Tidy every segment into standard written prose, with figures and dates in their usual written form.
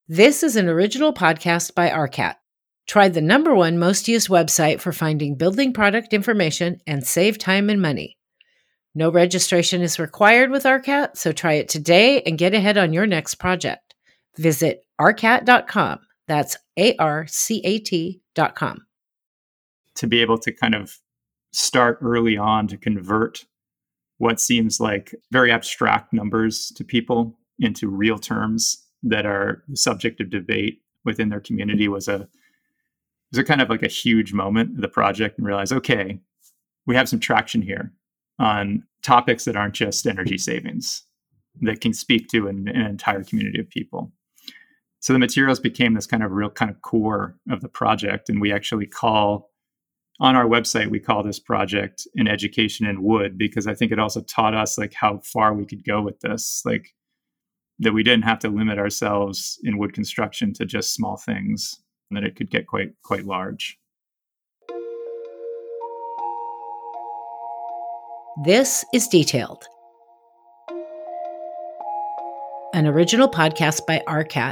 This is an original podcast by ARCAT. Try the #1 most used website for finding building product information and save time and money. No registration is required with ARCAT, so try it today and get ahead on your next project. Visit arcat.com. That's ARCAT.com. To be able to kind of start early on to convert what seems like very abstract numbers to people into real terms that are the subject of debate within their community was a kind of like a huge moment of the project, and realize, okay, we have some traction here on topics that aren't just energy savings, that can speak to an entire community of people. So the materials became this kind of real kind of core of the project. And we actually call, on our website, we call this project an education in wood, because I think it also taught us like how far we could go with this, like that we didn't have to limit ourselves in wood construction to just small things, and that it could get quite large. This is Detailed, an original podcast by ARCAT.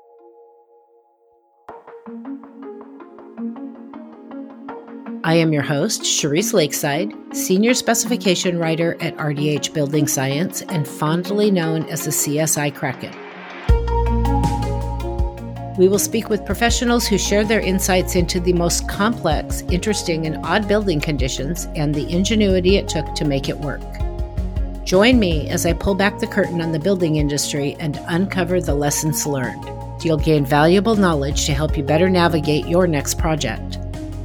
I am your host, Charisse Lakeside, Senior Specification Writer at RDH Building Science and fondly known as the CSI Kraken. We will speak with professionals who share their insights into the most complex, interesting, and odd building conditions and the ingenuity it took to make it work. Join me as I pull back the curtain on the building industry and uncover the lessons learned. You'll gain valuable knowledge to help you better navigate your next project.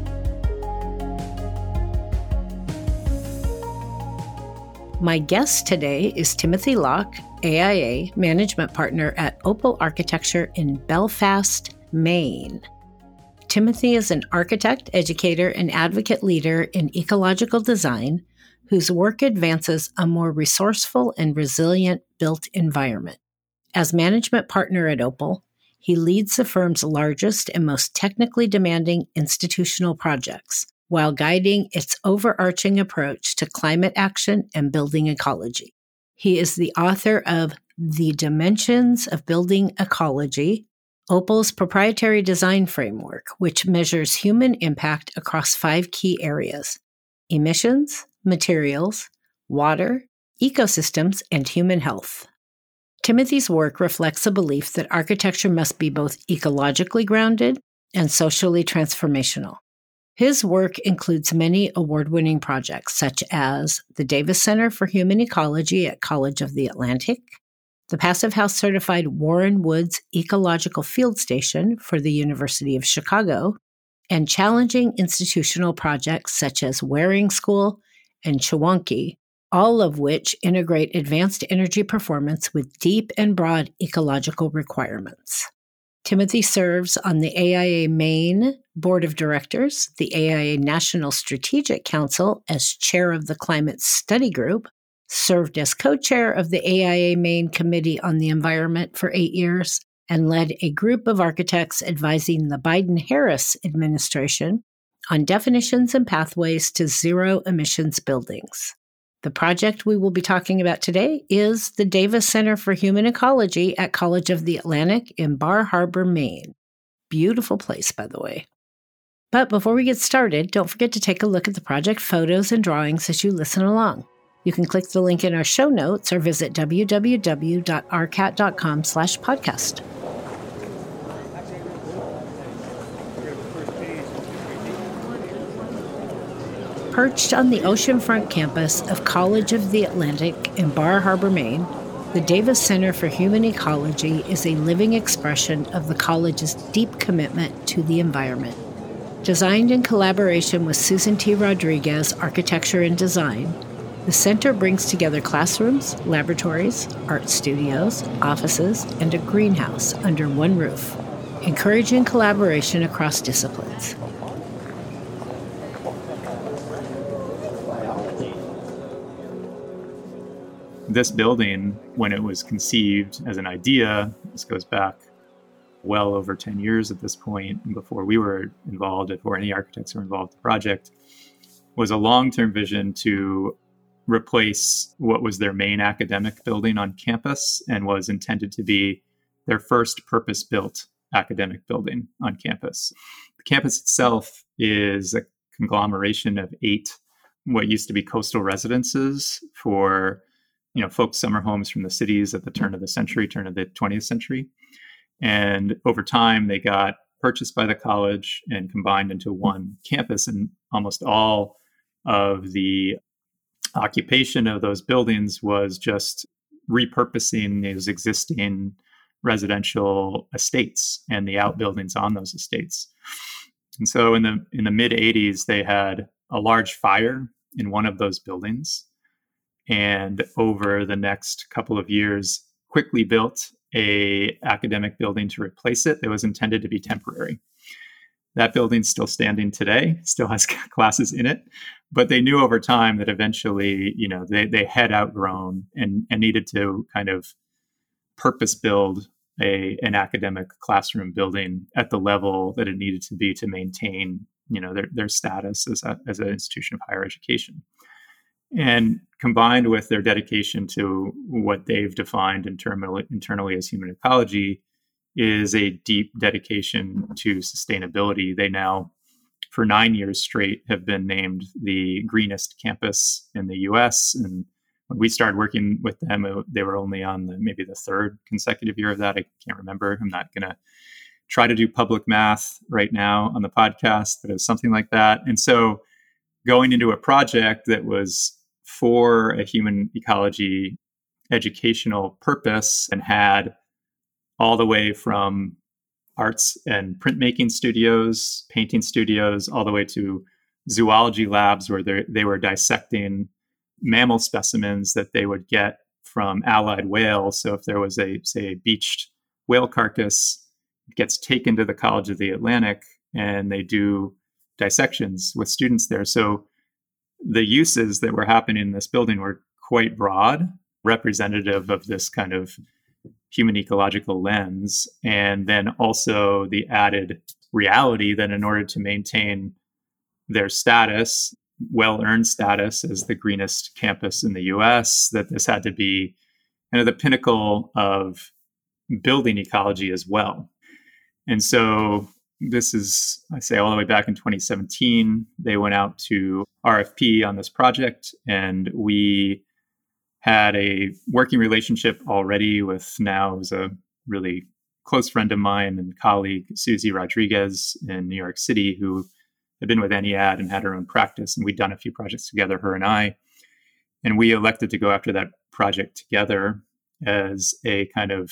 My guest today is Timothy Locke, AIA Management Partner at Opal Architecture in Belfast, Maine. Timothy is an architect, educator, and advocate leader in ecological design whose work advances a more resourceful and resilient built environment. As management partner at Opal, he leads the firm's largest and most technically demanding institutional projects, while guiding its overarching approach to climate action and building ecology. He is the author of The Dimensions of Building Ecology, Opal's proprietary design framework, which measures human impact across 5 key areas: emissions, materials, water, ecosystems, and human health. Timothy's work reflects a belief that architecture must be both ecologically grounded and socially transformational. His work includes many award-winning projects, such as the Davis Center for Human Ecology at College of the Atlantic, the Passive House certified Warren Woods Ecological Field Station for the University of Chicago, and challenging institutional projects such as Waring School and Chewonki, all of which integrate advanced energy performance with deep and broad ecological requirements. Timothy serves on the AIA Maine Board of Directors, the AIA National Strategic Council as chair of the Climate Study Group, served as co-chair of the AIA Maine Committee on the Environment for 8 years, and led a group of architects advising the Biden-Harris administration on definitions and pathways to zero-emissions buildings. The project we will be talking about today is the Davis Center for Human Ecology at College of the Atlantic in Bar Harbor, Maine. Beautiful place, by the way. But before we get started, don't forget to take a look at the project photos and drawings as you listen along. You can click the link in our show notes or visit www.arcat.com/podcast. Perched on the oceanfront campus of College of the Atlantic in Bar Harbor, Maine, the Davis Center for Human Ecology is a living expression of the college's deep commitment to the environment. Designed in collaboration with Susan T. Rodriguez Architecture and Design, the center brings together classrooms, laboratories, art studios, offices, and a greenhouse under one roof, encouraging collaboration across disciplines. This building, when it was conceived as an idea, this goes back well over 10 years at this point, before we were involved, before any architects were involved in the project, was a long-term vision to replace what was their main academic building on campus and was intended to be their first purpose-built academic building on campus. The campus itself is a conglomeration of 8 what used to be coastal residences for folks' summer homes from the cities at the turn of the 20th century. And over time, they got purchased by the college and combined into one campus. And almost all of the occupation of those buildings was just repurposing these existing residential estates and the outbuildings on those estates. And so in the mid 80s, they had a large fire in one of those buildings. And over the next couple of years, quickly built a academic building to replace it that was intended to be temporary. That building's still standing today, still has classes in it, but they knew over time that eventually, they had outgrown and needed to kind of purpose build an academic classroom building at the level that it needed to be to maintain, their status as an institution of higher education. And combined with their dedication to what they've defined internally as human ecology is a deep dedication to sustainability. They now, for 9 years straight, have been named the greenest campus in the US. And when we started working with them, they were only on maybe the 3rd consecutive year of that. I can't remember. I'm not going to try to do public math right now on the podcast, but it was something like that. And so going into a project that was for a human ecology educational purpose and had all the way from arts and printmaking studios, painting studios, all the way to zoology labs where they were dissecting mammal specimens that they would get from allied whales. So if there was a beached whale carcass, it gets taken to the College of the Atlantic and they do dissections with students there. So the uses that were happening in this building were quite broad, representative of this kind of human ecological lens. And then also the added reality that in order to maintain their status, well-earned status as the greenest campus in the US, that this had to be kind of the pinnacle of building ecology as well. And so this is, I say, all the way back in 2017, they went out to RFP on this project, and we had a working relationship already with now is a really close friend of mine and colleague, Susie Rodriguez in New York City, who had been with ENIAD and had her own practice. And we'd done a few projects together, her and I. And we elected to go after that project together as a kind of,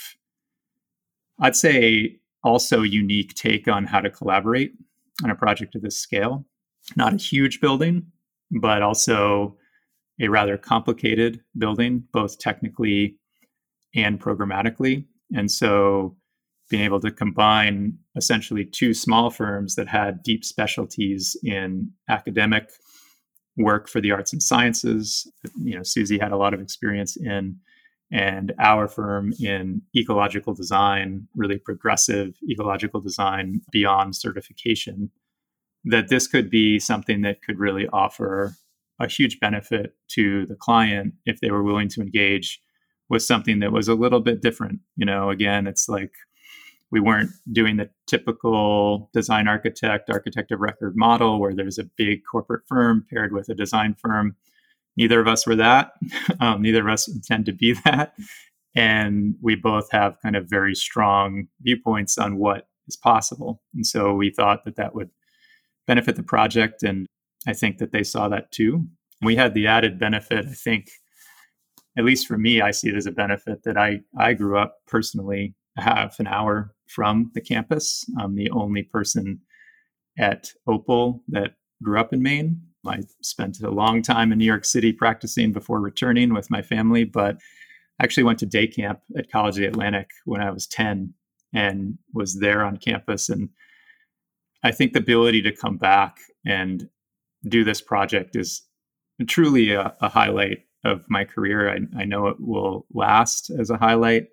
I'd say, also unique take on how to collaborate on a project of this scale. Not a huge building, but also a rather complicated building, both technically and programmatically. And so being able to combine essentially 2 small firms that had deep specialties in academic work for the arts and sciences, Susie had a lot of experience in, and our firm in ecological design, really progressive ecological design beyond certification, that this could be something that could really offer a huge benefit to the client if they were willing to engage with something that was a little bit different. Again, it's like we weren't doing the typical design architect of record model where there's a big corporate firm paired with a design firm. Neither of us were that. Neither of us intend to be that. And we both have kind of very strong viewpoints on what is possible. And so we thought that would benefit the project. And I think that they saw that too. We had the added benefit, I think, at least for me, I see it as a benefit that I grew up personally half an hour from the campus. I'm the only person at Opal that grew up in Maine. I spent a long time in New York City practicing before returning with my family, but I actually went to day camp at College of the Atlantic when I was 10 and was there on campus. And I think the ability to come back and do this project is truly a highlight of my career. I know it will last as a highlight.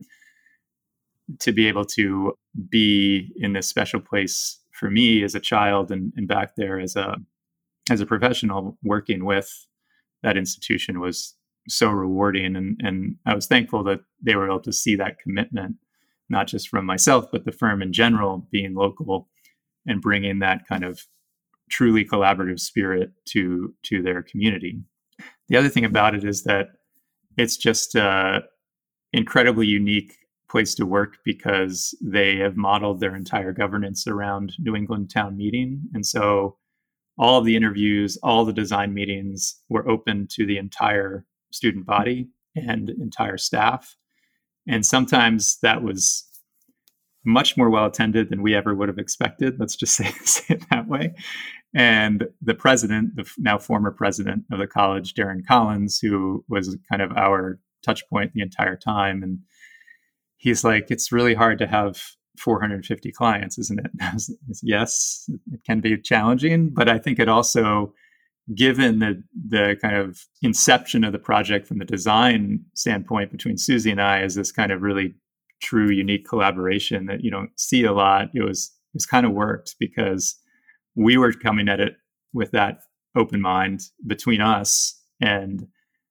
To be able to be in this special place for me as a child and back there as a professional working with that institution was so rewarding. And I was thankful that they were able to see that commitment not just from myself, but the firm in general, being local and bringing that kind of truly collaborative spirit to their community. The other thing about it is that it's just an incredibly unique place to work because they have modeled their entire governance around New England town meeting. And so all of the interviews, all the design meetings were open to the entire student body and entire staff. And sometimes that was much more well attended than we ever would have expected. Let's just say it that way. And the president, the now former president of the college, Darren Collins, who was kind of our touch point the entire time. And he's like, it's really hard to have 450 clients, isn't it? Yes, it can be challenging, but I think it also, given the kind of inception of the project from the design standpoint between Susie and I, as this kind of really true, unique collaboration that you don't see a lot, it was kind of worked because we were coming at it with that open mind between us, and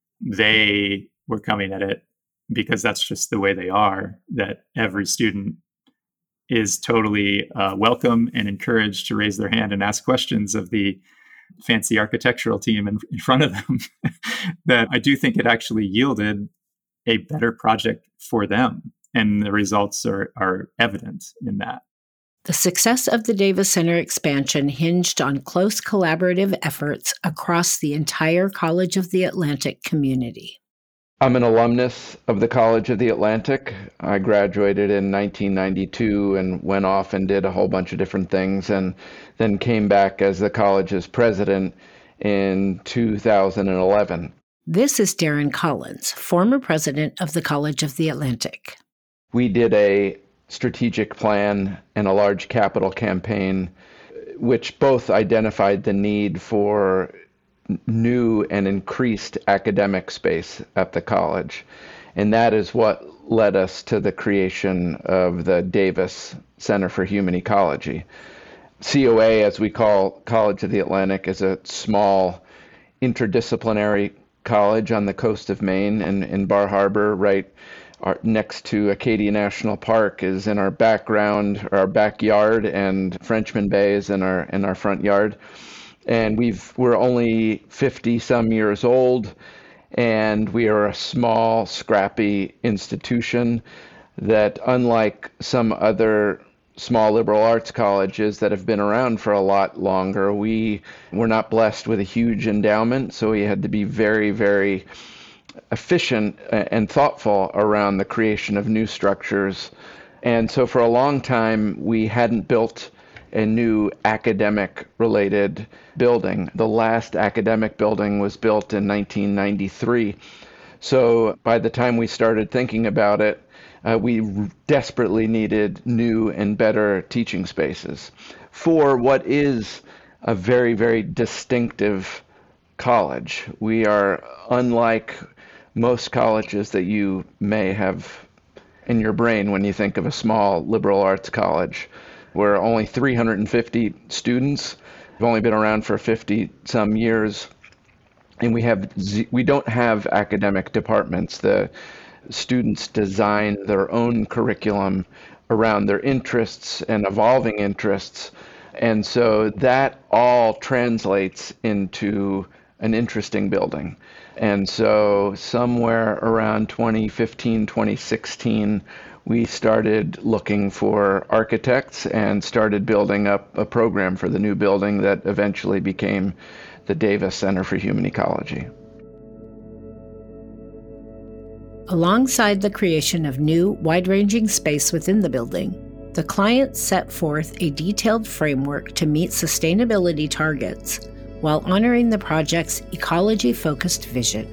they were coming at it because that's just the way they are, that every student is totally welcome and encouraged to raise their hand and ask questions of the fancy architectural team in front of them. That I do think it actually yielded a better project for them. And the results are evident in that. The success of the Davis Center expansion hinged on close collaborative efforts across the entire College of the Atlantic community. I'm an alumnus of the College of the Atlantic. I graduated in 1992 and went off and did a whole bunch of different things, and then came back as the college's president in 2011. This is Darren Collins, former president of the College of the Atlantic. We did a strategic plan and a large capital campaign, which both identified the need for new and increased academic space at the college. And that is what led us to the creation of the Davis Center for Human Ecology. COA, as we call College of the Atlantic, is a small interdisciplinary college on the coast of Maine and in Bar Harbor, right next to Acadia National Park, is in our background, our backyard, and Frenchman Bay is in our front yard. And we're only 50 some years old, and we are a small, scrappy institution that, unlike some other small liberal arts colleges that have been around for a lot longer, we were not blessed with a huge endowment, so we had to be very, very efficient and thoughtful around the creation of new structures. And so for a long time, we hadn't built a new academic-related building. The last academic building was built in 1993. So by the time we started thinking about it, we desperately needed new and better teaching spaces for what is a very, very distinctive college. We are unlike most colleges that you may have in your brain when you think of a small liberal arts college. We're only 350 students. We've only been around for 50 some years, and we don't have academic departments. The students design their own curriculum around their interests and evolving interests, and so that all translates into an interesting building. And so somewhere around 2015, 2016, we started looking for architects and started building up a program for the new building that eventually became the Davis Center for Human Ecology. Alongside the creation of new, wide-ranging space within the building, the client set forth a detailed framework to meet sustainability targets while honoring the project's ecology-focused vision.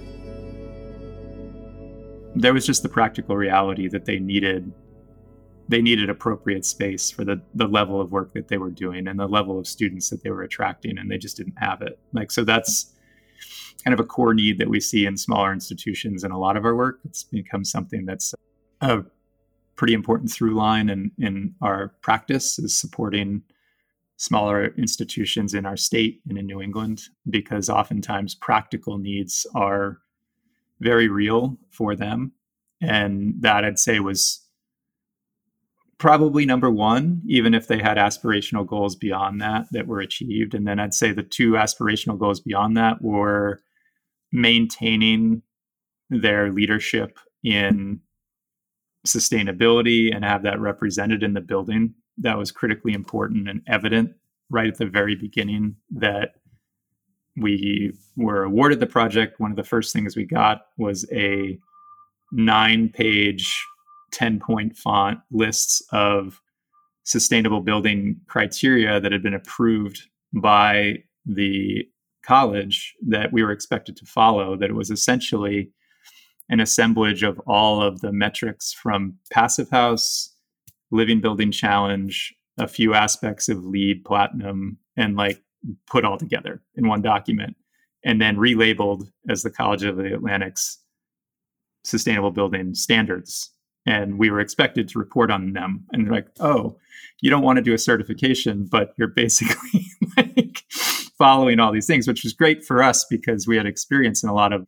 There was just the practical reality that they needed appropriate space for the level of work that they were doing and the level of students that they were attracting, and they just didn't have it. So that's kind of a core need that we see in smaller institutions in a lot of our work. It's become something that's a pretty important through line in our practice, is supporting smaller institutions in our state and in New England, because oftentimes practical needs are very real for them. And that, I'd say, was probably number one, even if they had aspirational goals beyond that were achieved. And then I'd say the two aspirational goals beyond that were maintaining their leadership in sustainability and have that represented in the building. That was critically important and evident right at the very beginning that we were awarded the project. One of the first things we got was a 9-page, 10-point font lists of sustainable building criteria that had been approved by the college that we were expected to follow, that it was essentially an assemblage of all of the metrics from Passive House, Living Building Challenge, a few aspects of LEED Platinum, and like put all together in one document and then relabeled as the College of the Atlantic's Sustainable Building Standards. And we were expected to report on them. And they're like, oh, you don't want to do a certification, but you're basically like following all these things, which was great for us because we had experience in a lot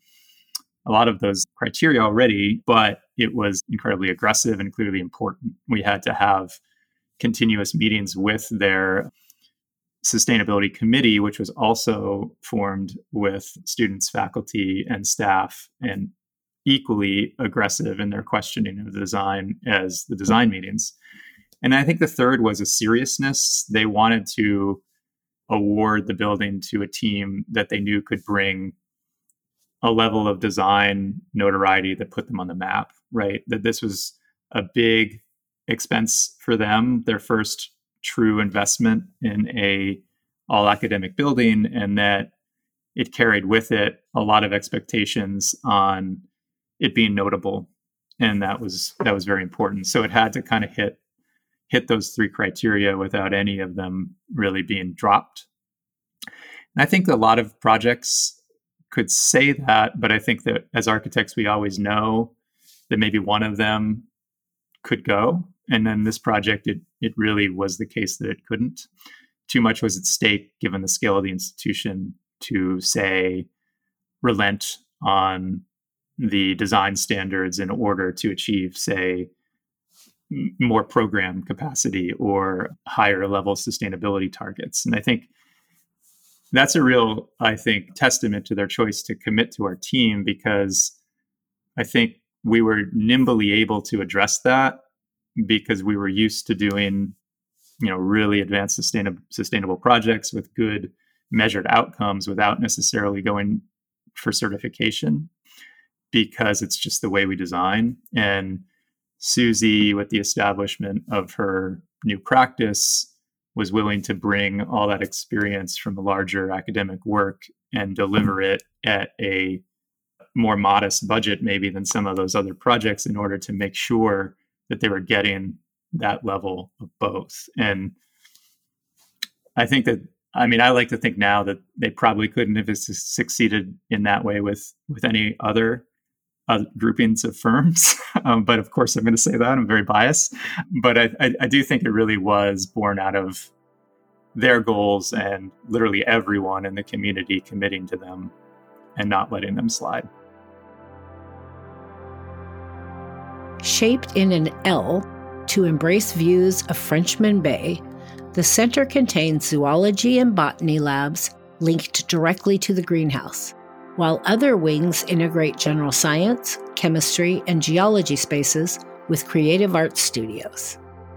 of those criteria already, but it was incredibly aggressive and clearly important. We had to have continuous meetings with their sustainability committee, which was also formed with students, faculty, and staff, and equally aggressive in their questioning of the design as the design meetings. And I think the third was a seriousness. They wanted to award the building to a team that they knew could bring a level of design notoriety that put them on the map, right? That this was a big expense for them, their first true investment in a all academic building, and that it carried with it a lot of expectations on it being notable. And that was very important. So it had to kind of hit those three criteria without any of them really being dropped. And I think a lot of projects could say that, but I think that as architects, we always know that maybe one of them could go. And then this project, it really was the case that it couldn't. Too much was at stake given the scale of the institution to say relent on the design standards in order to achieve, say, more program capacity or higher level sustainability targets. And I think that's a real, testament to their choice to commit to our team, because I think we were nimbly able to address that because we were used to doing, really advanced sustainable projects with good measured outcomes without necessarily going for certification, because it's just the way we design. And Susie, with the establishment of her new practice, was willing to bring all that experience from the larger academic work and deliver it at a more modest budget maybe than some of those other projects in order to make sure that they were getting that level of both. And I think that, I like to think now that they probably couldn't have succeeded in that way with any other groupings of firms. But of course, I'm going to say that I'm very biased. But I do think it really was born out of their goals and literally everyone in the community committing to them and not letting them slide. Shaped in an L to embrace views of Frenchman Bay, the center contains zoology and botany labs linked directly to the greenhouse, while other wings integrate general science, chemistry, and geology spaces with creative arts studios.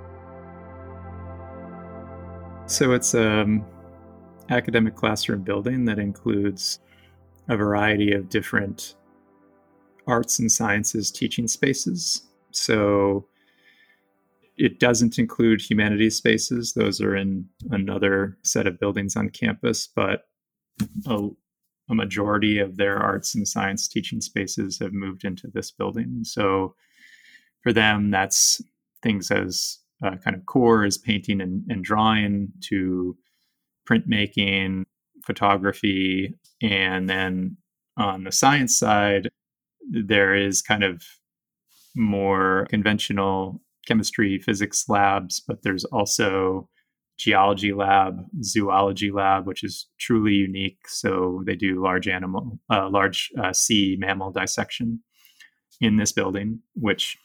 So it's an academic classroom building that includes a variety of different arts and sciences teaching spaces. So it doesn't include humanities spaces. Those are in another set of buildings on campus, but a majority of their arts and science teaching spaces have moved into this building. So for them, that's things as kind of core as painting and drawing to printmaking, photography. And then on the science side, there is kind of more conventional chemistry, physics labs, but there's also geology lab, zoology lab, which is truly unique. So they do large sea mammal dissection in this building, which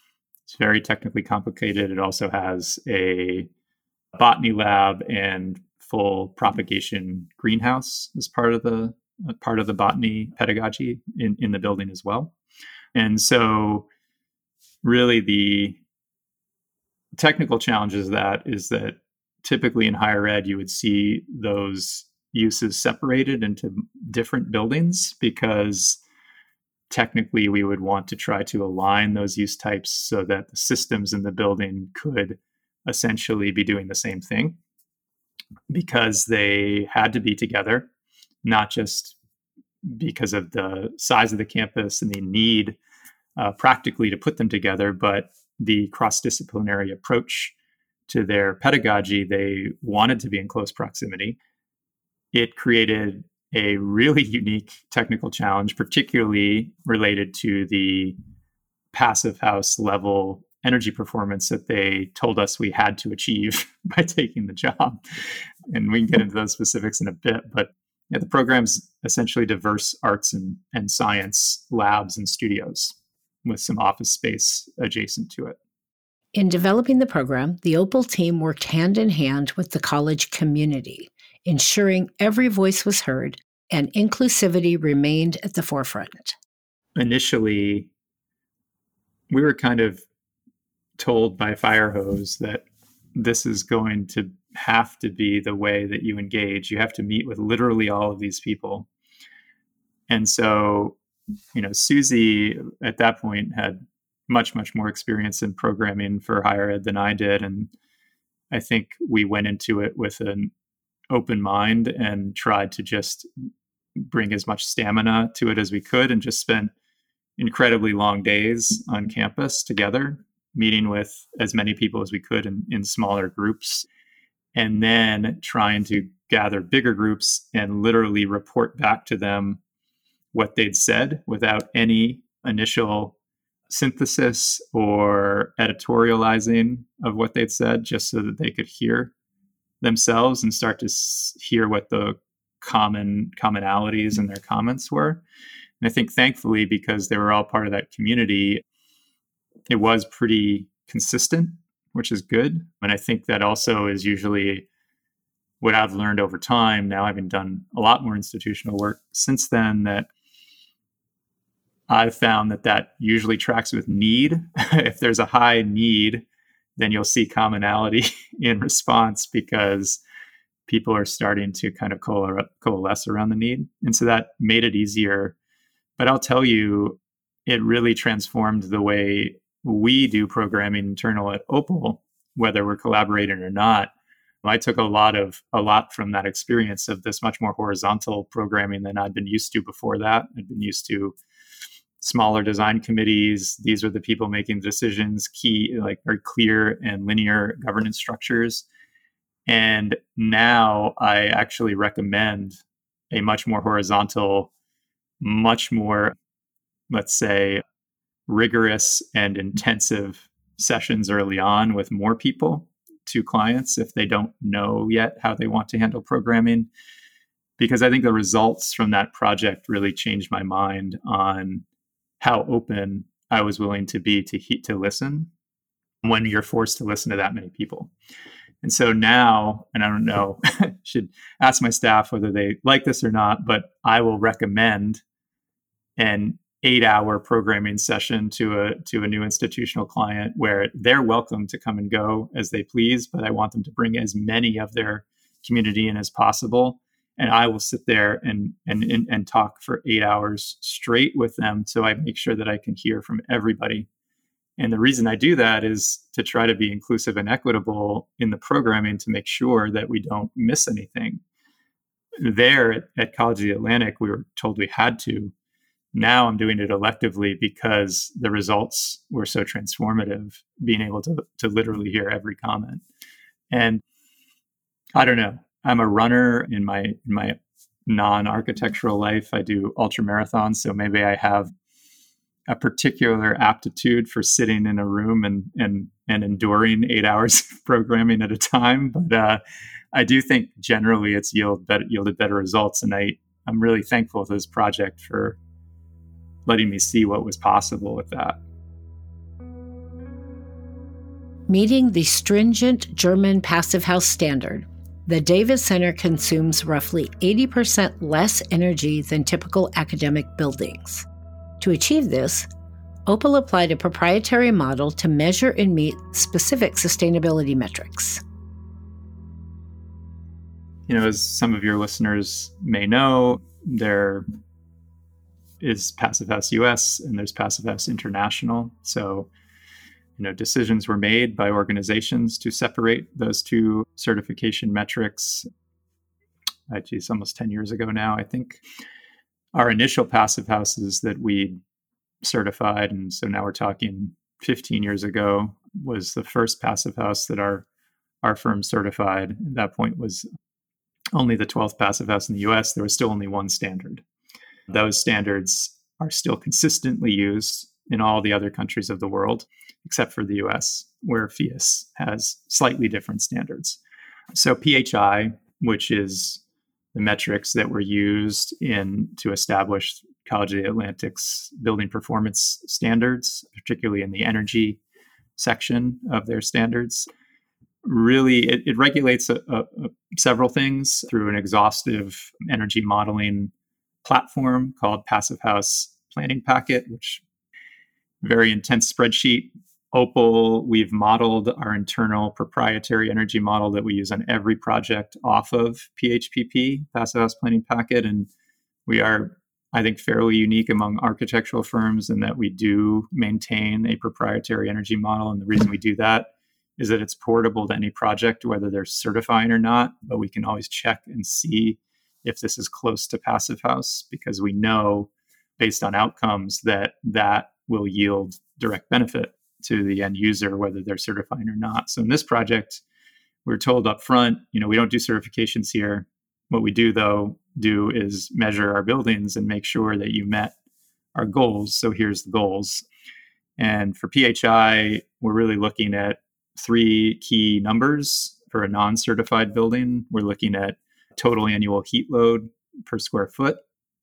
It's very technically complicated. It also has a botany lab and full propagation greenhouse as part of the botany pedagogy in the building as well. And so really the technical challenges of that is that typically in higher ed, you would see those uses separated into different buildings because technically we would want to try to align those use types so that the systems in the building could essentially be doing the same thing because they had to be together, not just because of the size of the campus and the need practically to put them together, but the cross-disciplinary approach to their pedagogy. They wanted to be in close proximity. It created a really unique technical challenge, particularly related to the passive house level energy performance that they told us we had to achieve by taking the job. And we can get into those specifics in a bit, but yeah, the program's essentially diverse arts and science labs and studios with some office space adjacent to it. In developing the program, the Opal team worked hand in hand with the college community, ensuring every voice was heard and inclusivity remained at the forefront. Initially, we were kind of told by Firehose that this is going to have to be the way that you engage. You have to meet with literally all of these people. And so, Susie at that point had much, much more experience in programming for higher ed than I did. And I think we went into it with an open mind and tried to just bring as much stamina to it as we could and just spent incredibly long days on campus together, meeting with as many people as we could in smaller groups, and then trying to gather bigger groups and literally report back to them what they'd said without any initial synthesis or editorializing of what they'd said, just so that they could hear themselves and start to hear what the commonalities in their comments were. And I think thankfully, because they were all part of that community, it was pretty consistent, which is good. And I think that also is usually what I've learned over time. Now, having done a lot more institutional work since then, that I've found that usually tracks with need. If there's a high need, then you'll see commonality in response because people are starting to kind of coalesce around the need. And so that made it easier. But I'll tell you, it really transformed the way we do programming internal at Opal, whether we're collaborating or not. I took a lot from that experience of this much more horizontal programming than I'd been used to before that. I'd been used to smaller design committees. These are the people making decisions, very clear and linear governance structures. And now I actually recommend a much more horizontal, much more, let's say, rigorous and intensive sessions early on with more people to clients if they don't know yet how they want to handle programming. Because I think the results from that project really changed my mind on how open I was willing to be to listen when you're forced to listen to that many people. And so now, and I don't know, should ask my staff whether they like this or not, but I will recommend an 8-hour programming session to a new institutional client where they're welcome to come and go as they please, but I want them to bring as many of their community in as possible. And I will sit there and talk for 8 hours straight with them, so I make sure that I can hear from everybody. And the reason I do that is to try to be inclusive and equitable in the programming to make sure that we don't miss anything. There at College of the Atlantic, we were told we had to. Now I'm doing it electively because the results were so transformative, being able to literally hear every comment. And I don't know, I'm a runner in my non-architectural life. I do ultra marathons, so maybe I have a particular aptitude for sitting in a room and enduring 8 hours of programming at a time. But I do think generally it's yielded better results. And I'm really thankful to this project for letting me see what was possible with that. Meeting the stringent German Passive House standard, the Davis Center consumes roughly 80% less energy than typical academic buildings. To achieve this, Opal applied a proprietary model to measure and meet specific sustainability metrics. As some of your listeners may know, there is Passive House US and there's Passive House International. So, decisions were made by organizations to separate those two certification metrics. It's almost 10 years ago now, I think. Our initial Passive Houses that we certified, and so now we're talking 15 years ago, was the first Passive House that our firm certified. At that point was only the 12th Passive House in the US. There was still only one standard. Those standards are still consistently used in all the other countries of the world, except for the US, where FIAS has slightly different standards. So PHI, which is the metrics that were used to establish College of the Atlantic's building performance standards, particularly in the energy section of their standards, really it regulates several things through an exhaustive energy modeling platform called Passive House Planning Packet, which very intense spreadsheet. Opal, we've modeled our internal proprietary energy model that we use on every project off of PHPP, Passive House Planning Packet. And we are, I think, fairly unique among architectural firms in that we do maintain a proprietary energy model. And the reason we do that is that it's portable to any project, whether they're certifying or not, but we can always check and see if this is close to Passive House, because we know based on outcomes that will yield direct benefit to the end user, whether they're certifying or not. So in this project, we're told up front, we don't do certifications here. What we do is measure our buildings and make sure that you met our goals. So here's the goals. And for PHI, we're really looking at 3 key numbers. For a non-certified building, we're looking at total annual heat load per square foot.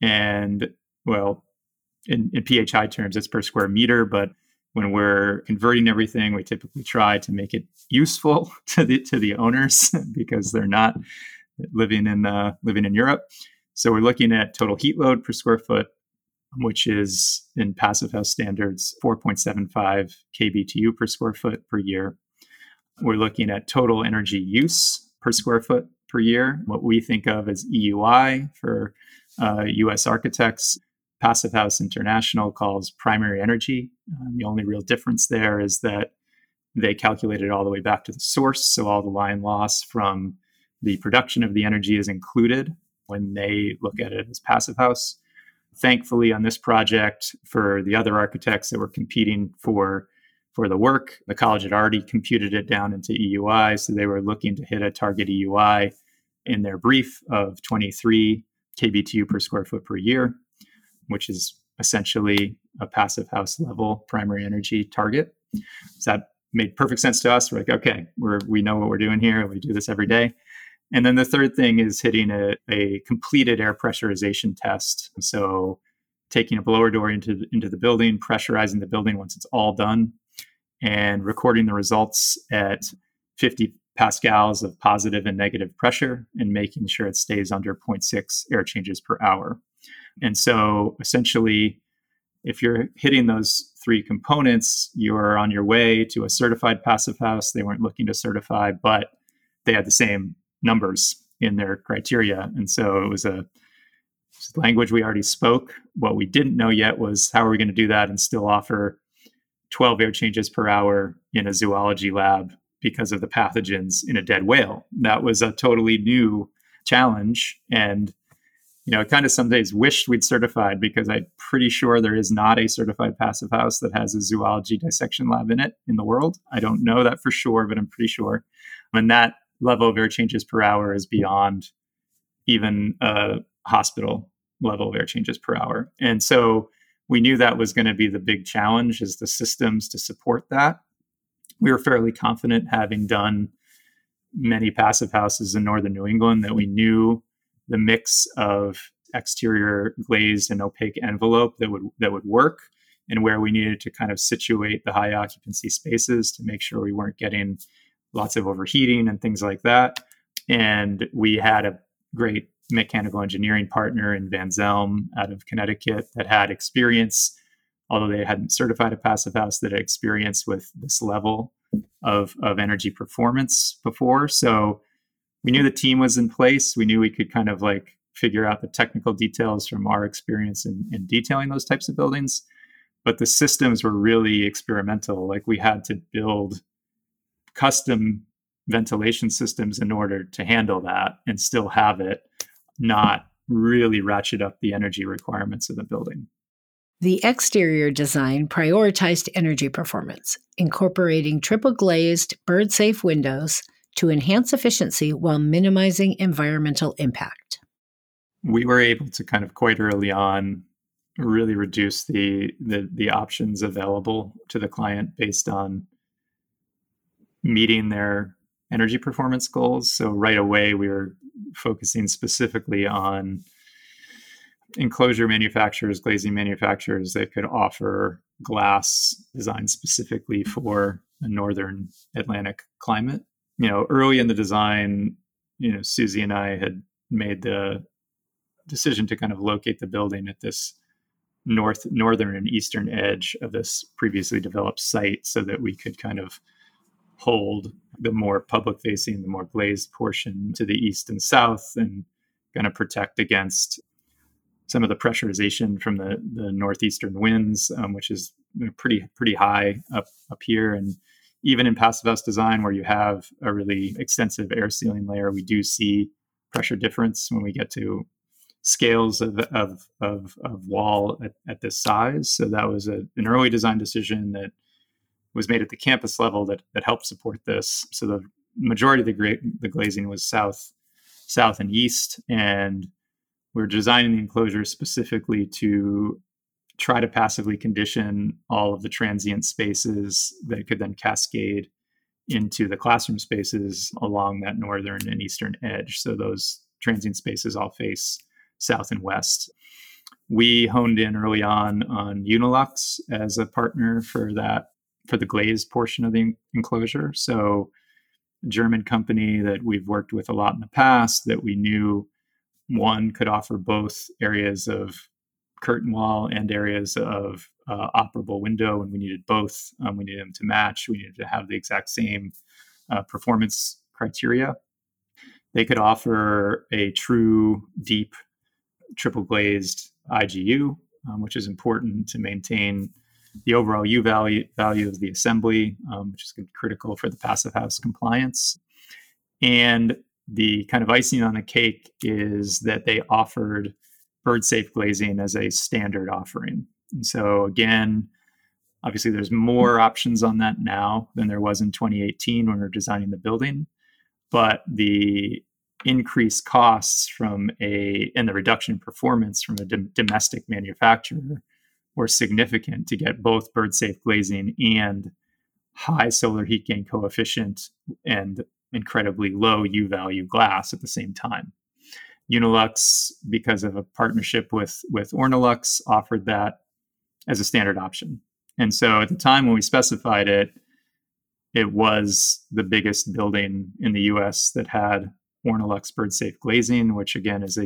And well, in PHI terms, it's per square meter, but when we're converting everything, we typically try to make it useful to the owners because they're not living in Europe. So we're looking at total heat load per square foot, which is in Passive House standards 4.75 kBTU per square foot per year. We're looking at total energy use per square foot per year, what we think of as EUI for US architects. Passive House International calls primary energy. The only real difference there is that they calculate it all the way back to the source. So all the line loss from the production of the energy is included when they look at it as Passive House. Thankfully, on this project, for the other architects that were competing for the work, the college had already computed it down into EUI. So they were looking to hit a target EUI in their brief of 23 kBTU per square foot per year, which is essentially a Passive House level primary energy target. So that made perfect sense to us. We're like, okay, we know what we're doing here. We do this every day. And then the third thing is hitting a completed air pressurization test. So taking a blower door into the building, pressurizing the building once it's all done, and recording the results at 50 pascals of positive and negative pressure, and making sure it stays under 0.6 air changes per hour. And so essentially, if you're hitting those 3 components, you're on your way to a certified Passive House. They weren't looking to certify, but they had the same numbers in their criteria. And so it was a language we already spoke. What we didn't know yet was how are we going to do that and still offer 12 air changes per hour in a zoology lab because of the pathogens in a dead whale. That was a totally new challenge. And I kind of some days wished we'd certified, because I'm pretty sure there is not a certified Passive House that has a zoology dissection lab in it in the world. I don't know that for sure, but I'm pretty sure. And that level of air changes per hour is beyond even a hospital level of air changes per hour. And so we knew that was going to be the big challenge, is the systems to support that. We were fairly confident, having done many Passive Houses in northern New England, that we knew the mix of exterior glazed and opaque envelope that would work. and where we needed to kind of situate the high occupancy spaces to make sure we weren't getting lots of overheating and things like that. And we had a great mechanical engineering partner in Van Zelm out of Connecticut that had experience, although they hadn't certified a passive house, that had experience with this level of energy performance before. So we knew the team was in place. We knew we could kind of like figure out the technical details from our experience in detailing those types of buildings. But the systems were really experimental. Like we had to build custom ventilation systems in order to handle that and still have it not really ratchet up the energy requirements of the building. The exterior design prioritized energy performance, incorporating triple glazed, bird-safe windows to enhance efficiency while minimizing environmental impact. We were able to kind of quite early on really reduce the options available to the client based on meeting their energy performance goals. So right away, we were focusing specifically on enclosure manufacturers, glazing manufacturers that could offer glass designed specifically for a northern Atlantic climate. Early in the design, Susie and I had made the decision to kind of locate the building at this northern and eastern edge of this previously developed site so that we could kind of hold the more public facing, the more glazed portion to the east and south and kind of protect against some of the pressurization from the northeastern winds, which is pretty high up here. And even in passive house design, where you have a really extensive air sealing layer, we do see pressure difference when we get to scales of wall at this size. So that was an early design decision that was made at the campus level that helped support this. So the majority of the glazing was south and east, and we're designing the enclosure specifically to try to passively condition all of the transient spaces that could then cascade into the classroom spaces along that northern and eastern edge. So those transient spaces all face south and west. We honed in early on Unilux as a partner for the glazed portion of the enclosure. So a German company that we've worked with a lot in the past that we knew one could offer both areas of curtain wall and areas of operable window, and we needed both. We needed them to match. We needed to have the exact same performance criteria. They could offer a true deep triple glazed IGU, which is important to maintain the overall U value of the assembly, which is critical for the passive house compliance. And the kind of icing on the cake is that they offered bird-safe glazing as a standard offering. And so again, obviously there's more options on that now than there was in 2018 when we were designing the building, but the increased costs and the reduction in performance from a domestic manufacturer were significant to get both bird-safe glazing and high solar heat gain coefficient and incredibly low U value glass at the same time. Unilux, because of a partnership with Ornolux, offered that as a standard option. And so at the time when we specified it, it was the biggest building in the US that had Ornolux bird-safe glazing, which again is a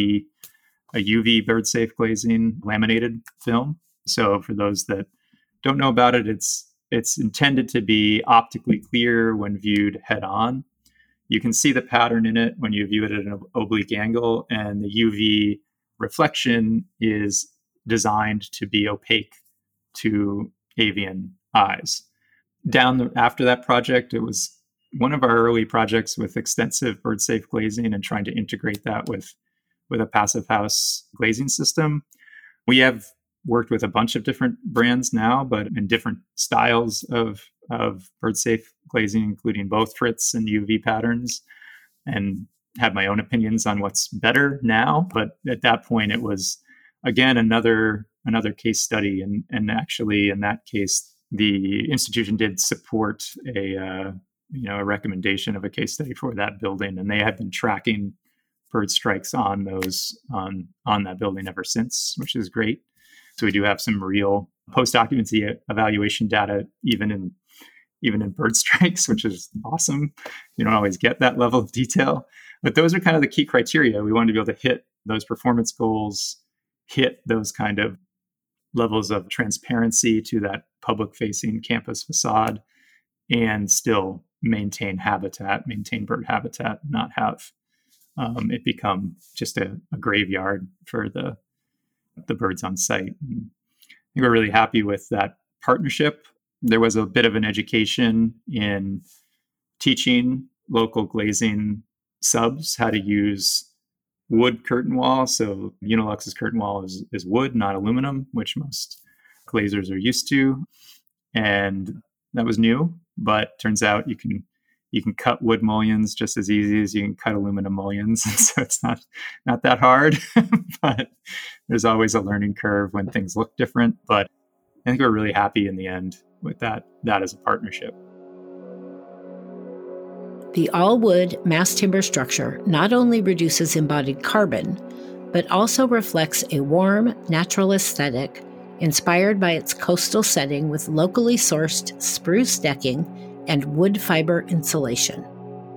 UV bird-safe glazing laminated film. So for those that don't know about it, it's intended to be optically clear when viewed head-on. You can see the pattern in it when you view it at an oblique angle, and the UV reflection is designed to be opaque to avian eyes. After that project, it was one of our early projects with extensive bird-safe glazing and trying to integrate that with a passive house glazing system. We have worked with a bunch of different brands now, but in different styles of bird-safe glazing, including both Fritz and UV patterns, and have my own opinions on what's better now. But at that point, it was, again, another case study. And actually, in that case, the institution did support a recommendation of a case study for that building, and they have been tracking bird strikes on that building ever since, which is great. So we do have some real post-occupancy evaluation data, even in bird strikes, which is awesome. You don't always get that level of detail, but those are kind of the key criteria. We wanted to be able to hit those performance goals, hit those kind of levels of transparency to that public-facing campus facade, and still maintain bird habitat, not have it become just a graveyard for the birds on site. And I think we're really happy with that partnership. There was a bit of an education in teaching local glazing subs how to use wood curtain wall. So Unilux's curtain wall is wood, not aluminum, which most glazers are used to. And that was new, but turns out you can cut wood mullions just as easy as you can cut aluminum mullions. So it's not that hard, but there's always a learning curve when things look different. But I think we're really happy in the end with that as a partnership. The all-wood mass timber structure not only reduces embodied carbon, but also reflects a warm, natural aesthetic inspired by its coastal setting with locally sourced spruce decking and wood fiber insulation.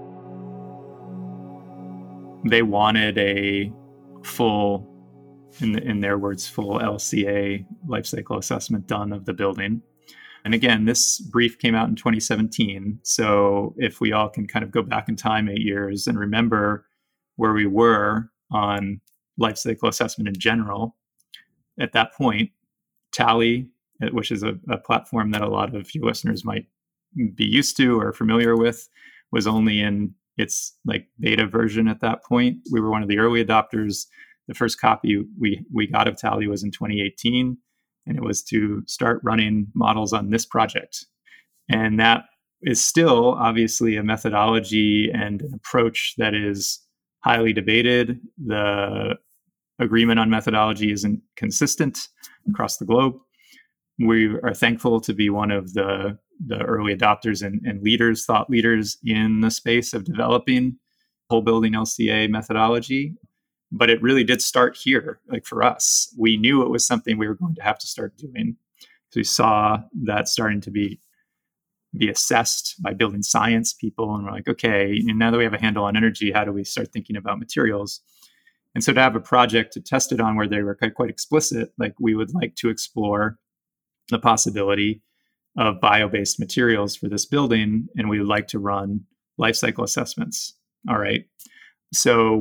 They wanted a full, in their words, full LCA, life cycle assessment done of the building. And again, this brief came out in 2017. So if we all can kind of go back in time 8 years and remember where we were on life cycle assessment in general, at that point, Tally, which is a platform that a lot of you listeners might be used to or familiar with, was only in its like beta version at that point. We were one of the early adopters. The first copy we got of Tally was in 2018. And it was to start running models on this project. And that is still obviously a methodology and an approach that is highly debated. The agreement on methodology isn't consistent across the globe. We are thankful to be one of the early adopters and leaders, thought leaders in the space of developing whole building LCA methodology. But it really did start here. Like for us, we knew it was something we were going to have to start doing. So we saw that starting to be assessed by building science people. And we're like, okay, now that we have a handle on energy, how do we start thinking about materials? And so to have a project to test it on where they were quite explicit, like we would like to explore the possibility of bio-based materials for this building, and we would like to run life cycle assessments. All right. So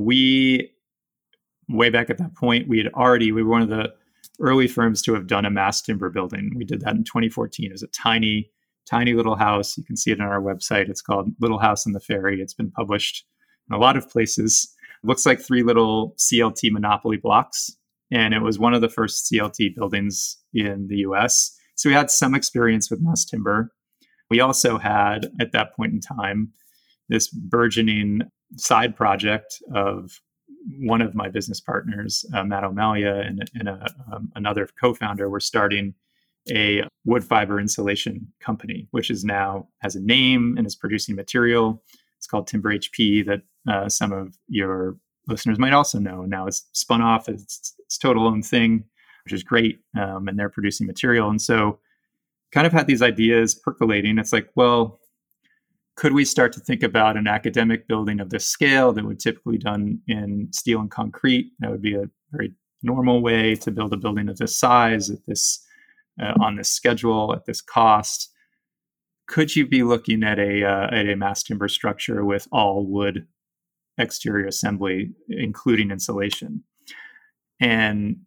way back at that point, we were one of the early firms to have done a mass timber building. We did that in 2014. It was a tiny, tiny little house. You can see it on our website. It's called Little House on the Ferry. It's been published in a lot of places. It looks like 3 little CLT Monopoly blocks. And it was one of the first CLT buildings in the US. So we had some experience with mass timber. We also had, at that point in time, this burgeoning side project of one of my business partners, Matt O'Malia, and another co-founder were starting a wood fiber insulation company, which is now has a name and is producing material. It's called Timber HP that some of your listeners might also know. Now it's spun off as its total own thing, which is great. And they're producing material. And so kind of had these ideas percolating. It's like, well, could we start to think about an academic building of this scale that would typically done in steel and concrete? That would be a very normal way to build a building of this size, at this on this schedule, at this cost. Could you be looking at a mass timber structure with all wood exterior assembly, including insulation? And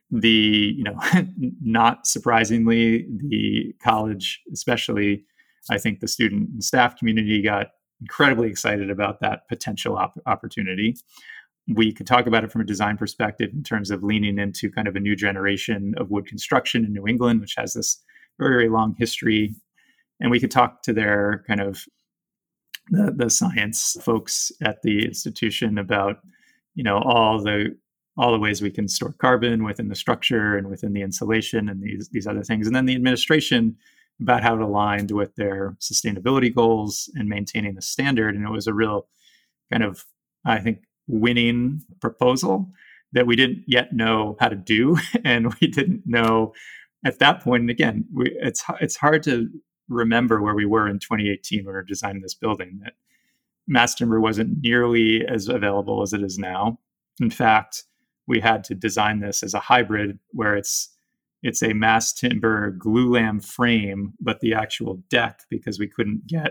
not surprisingly, the college, especially, I think the student and staff community got incredibly excited about that potential opportunity. We could talk about it from a design perspective in terms of leaning into kind of a new generation of wood construction in New England, which has this very, very long history. And we could talk to their kind of the science folks at the institution about, all the ways we can store carbon within the structure and within the insulation and these other things. And then the administration about how it aligned with their sustainability goals and maintaining the standard. And it was a real kind of, I think, winning proposal that we didn't yet know how to do. And we didn't know at that point, and again, it's hard to remember where we were in 2018 when we were designing this building, that mass timber wasn't nearly as available as it is now. In fact, we had to design this as a hybrid where it's a mass timber glulam frame, but the actual deck, because we couldn't get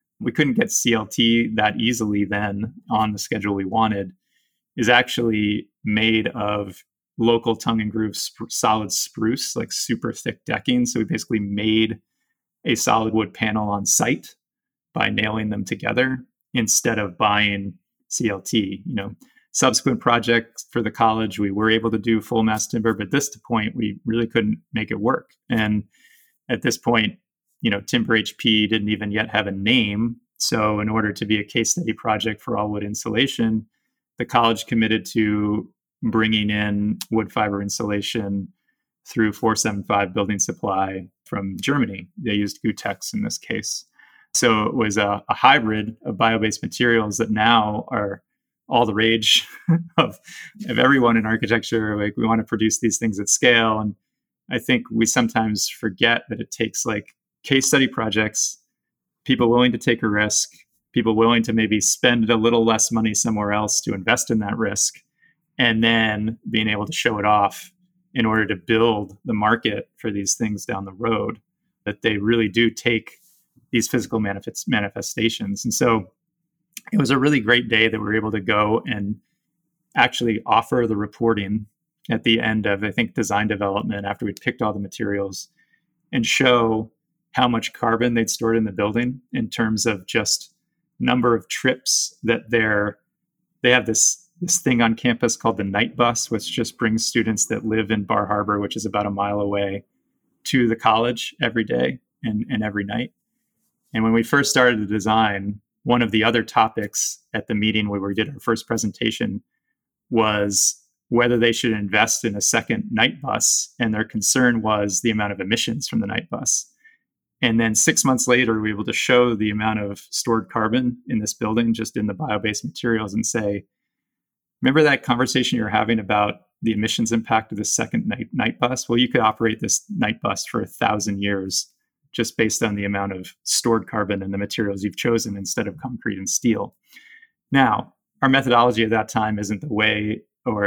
CLT that easily then on the schedule we wanted, is actually made of local tongue and groove solid spruce, like super thick decking. So we basically made a solid wood panel on site by nailing them together instead of buying CLT. Subsequent projects for the college, we were able to do full mass timber, but at this point, we really couldn't make it work. And at this point, Timber HP didn't even yet have a name. So in order to be a case study project for all wood insulation, the college committed to bringing in wood fiber insulation through 475 Building Supply from Germany. They used Gutex in this case. So it was a hybrid of bio-based materials that now are all the rage of everyone in architecture. Like, we want to produce these things at scale. And I think we sometimes forget that it takes like case study projects, people willing to take a risk, people willing to maybe spend a little less money somewhere else to invest in that risk, and then being able to show it off in order to build the market for these things down the road, that they really do take these physical manifestations. And so it was a really great day that we were able to go and actually offer the reporting at the end of, I think, design development, after we'd picked all the materials, and show how much carbon they'd stored in the building in terms of just number of trips that they have this thing on campus called the night bus, which just brings students that live in Bar Harbor, which is about a mile away, to the college every day and every night. And when we first started the design, one of the other topics at the meeting where we did our first presentation was whether they should invest in a second night bus. And their concern was the amount of emissions from the night bus. And then 6 months later, we were able to show the amount of stored carbon in this building, just in the bio-based materials, and say, remember that conversation you're having about the emissions impact of the second night bus? Well, you could operate this night bus for 1,000 years just based on the amount of stored carbon in the materials you've chosen instead of concrete and steel. Now, our methodology at that time isn't the way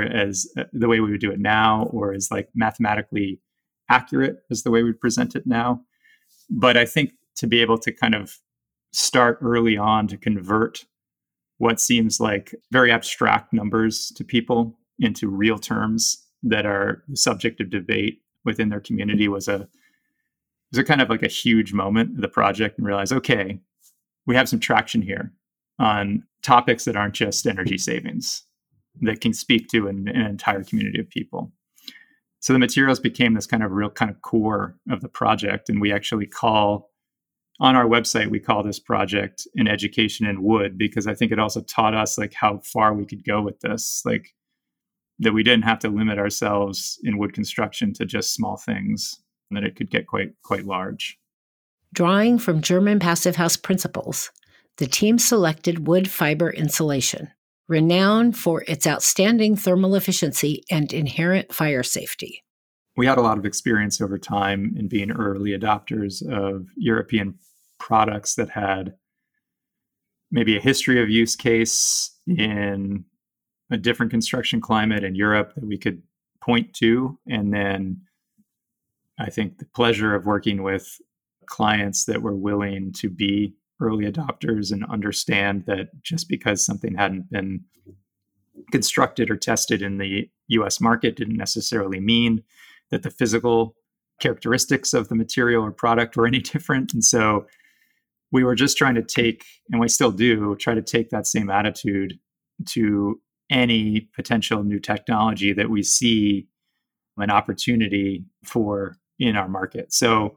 we would do it now, or is like mathematically accurate as the way we present it now. But I think to be able to kind of start early on to convert what seems like very abstract numbers to people into real terms that are the subject of debate within their community was a kind of like a huge moment of the project, and realize, okay, we have some traction here on topics that aren't just energy savings, that can speak to an entire community of people. So the materials became this kind of real kind of core of the project. And we actually on our website, we call this project an education in wood, because I think it also taught us like how far we could go with this, like that we didn't have to limit ourselves in wood construction to just small things, and that it could get quite large. Drawing from German Passive House principles, the team selected wood fiber insulation, renowned for its outstanding thermal efficiency and inherent fire safety. We had a lot of experience over time in being early adopters of European products that had maybe a history of use case in a different construction climate in Europe that we could point to. And then I think the pleasure of working with clients that were willing to be early adopters and understand that just because something hadn't been constructed or tested in the US market didn't necessarily mean that the physical characteristics of the material or product were any different. And so we were just trying to take, and we still do, try to take that same attitude to any potential new technology that we see an opportunity for in our market. So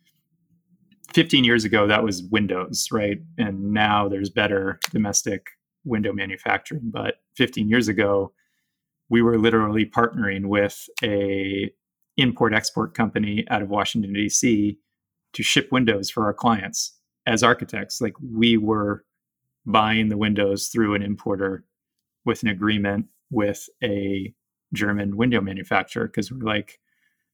15 years ago, that was windows, right? And now there's better domestic window manufacturing. But 15 years ago, we were literally partnering with a import-export company out of Washington, D.C. to ship windows for our clients as architects. Like, we were buying the windows through an importer with an agreement with a German window manufacturer, because we're like,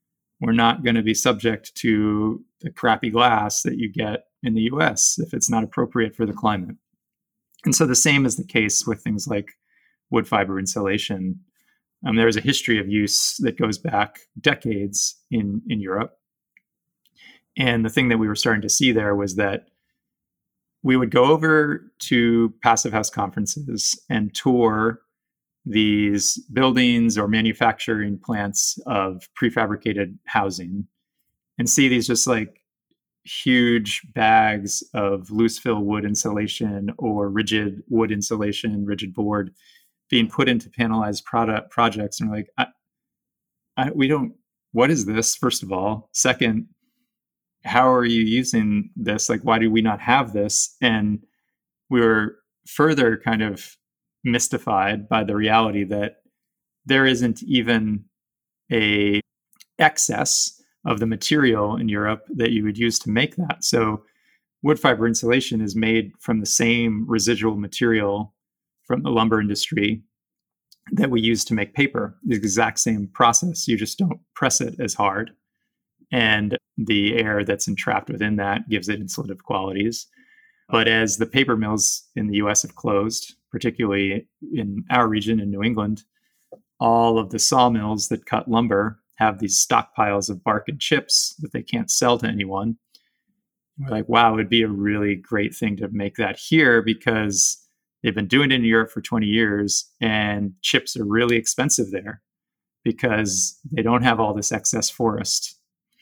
we're not going to be subject to the crappy glass that you get in the US if it's not appropriate for the climate. And so the same is the case with things like wood fiber insulation. There is a history of use that goes back decades in Europe. And the thing that we were starting to see there was that we would go over to Passive House conferences and tour these buildings or manufacturing plants of prefabricated housing and see these just like huge bags of loose fill wood insulation or rigid wood insulation, rigid board being put into panelized projects. And we're like, we don't, what is this, first of all? Second, how are you using this? Like, why do we not have this? And we were further kind of mystified by the reality that there isn't even a excess of the material in Europe that you would use to make that. So wood fiber insulation is made from the same residual material from the lumber industry that we use to make paper. The exact same process. You just don't press it as hard. And the air that's entrapped within that gives it insulative qualities. But as the paper mills in the US have closed, particularly in our region in New England, all of the sawmills that cut lumber have these stockpiles of bark and chips that they can't sell to anyone. We're like, wow, it'd be a really great thing to make that here because they've been doing it in Europe for 20 years and chips are really expensive there because they don't have all this excess forest.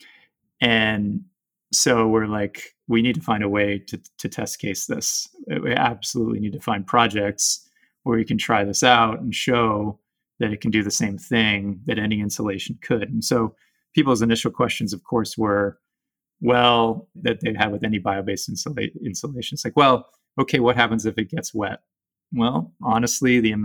And so we're like, we need to find a way to test case this. We absolutely need to find projects where we can try this out and show that it can do the same thing that any insulation could. And so people's initial questions, of course, were, well, that they'd have with any bio-based insulation. It's like, well, okay, what happens if it gets wet? Well, honestly, the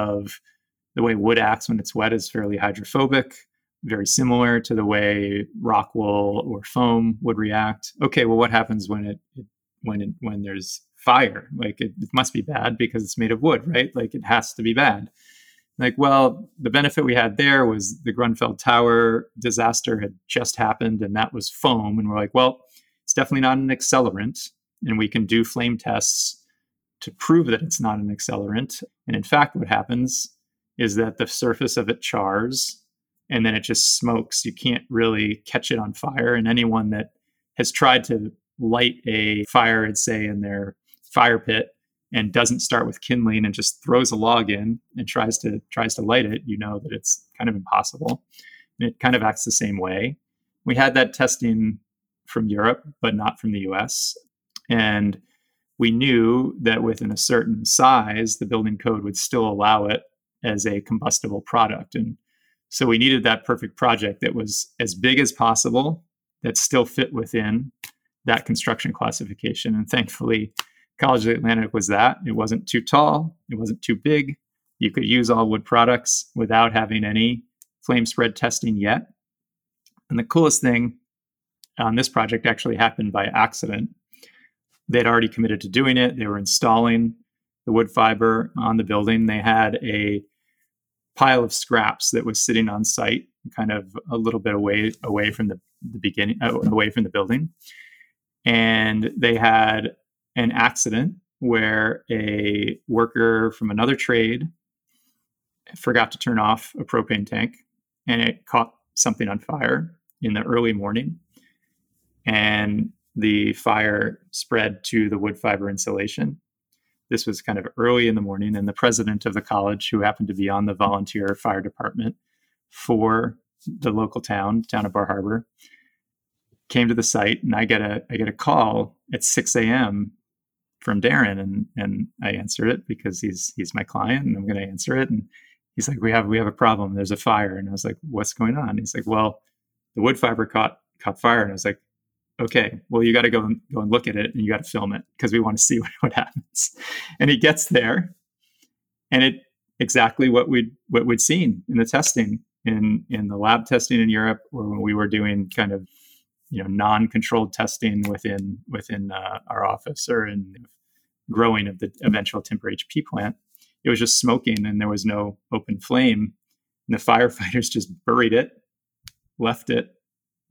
way wood acts when it's wet is fairly hydrophobic, very similar to the way rock wool or foam would react. Okay, well, what happens when there's fire? Like it must be bad because it's made of wood, right? Like it has to be bad. Like, well, the benefit we had there was the Grenfell Tower disaster had just happened and that was foam. And we're like, well, it's definitely not an accelerant. And we can do flame tests to prove that it's not an accelerant. And in fact, what happens is that the surface of it chars and then it just smokes. You can't really catch it on fire. And anyone that has tried to light a fire, I'd say, in their fire pit and doesn't start with kindling and just throws a log in and tries to light it, you know that it's kind of impossible. And it kind of acts the same way. We had that testing from Europe, but not from the US. And we knew that within a certain size, the building code would still allow it as a combustible product. And so we needed that perfect project that was as big as possible, that still fit within that construction classification. And thankfully, College of the Atlantic was that. It wasn't too tall. It wasn't too big. You could use all wood products without having any flame spread testing yet. And the coolest thing on this project actually happened by accident. They'd already committed to doing it. They were installing the wood fiber on the building. They had a pile of scraps that was sitting on site, kind of a little bit away from the beginning, away from the building. And they had an accident where a worker from another trade forgot to turn off a propane tank and it caught something on fire in the early morning. And the fire spread to the wood fiber insulation. This was kind of early in the morning, and the president of the college, who happened to be on the volunteer fire department for the local town of Bar Harbor, came to the site, and I get a call at 6 a.m. from Darren, and I answered it because he's my client, and I'm going to answer it. And he's like, we have a problem. There's a fire, and I was like, what's going on? He's like, well, the wood fiber caught fire, and I was like, okay, well, you got to go and look at it and you got to film it because we want to see what happens. And he gets there and it exactly what we'd seen in the testing in the lab testing in Europe, or when we were doing kind of, non-controlled testing within our office or in growing of the eventual Timber HP plant. It was just smoking and there was no open flame. And the firefighters just buried it, left it,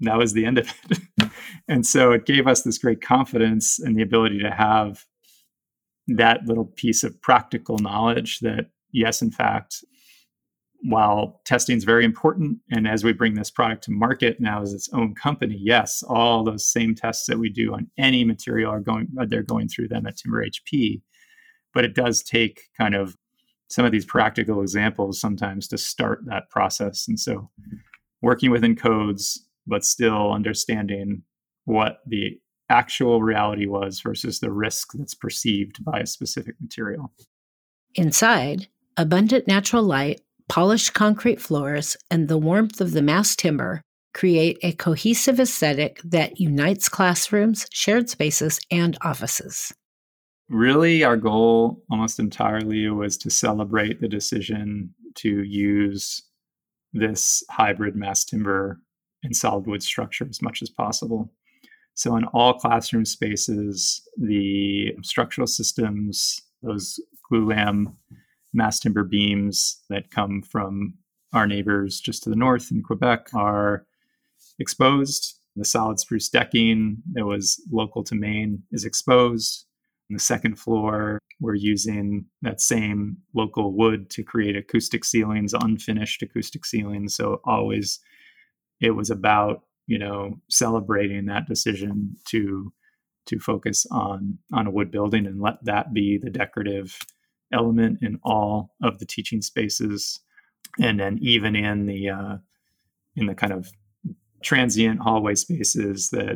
that was the end of it. And so it gave us this great confidence and the ability to have that little piece of practical knowledge that, yes, in fact, while testing is very important, and as we bring this product to market now as its own company, yes, all those same tests that we do on any material they're going through them at Timber HP. But it does take kind of some of these practical examples sometimes to start that process. And so working within codes, but still understanding what the actual reality was versus the risk that's perceived by a specific material. Inside, abundant natural light, polished concrete floors, and the warmth of the mass timber create a cohesive aesthetic that unites classrooms, shared spaces, and offices. Really, our goal almost entirely was to celebrate the decision to use this hybrid mass timber and solid wood structure as much as possible. So in all classroom spaces, the structural systems, those glulam mass timber beams that come from our neighbors just to the north in Quebec are exposed. The solid spruce decking that was local to Maine is exposed. On the second floor, we're using that same local wood to create acoustic ceilings, unfinished acoustic ceilings. So always it was about, celebrating that decision to focus on a wood building and let that be the decorative element in all of the teaching spaces. And then even in the kind of transient hallway spaces that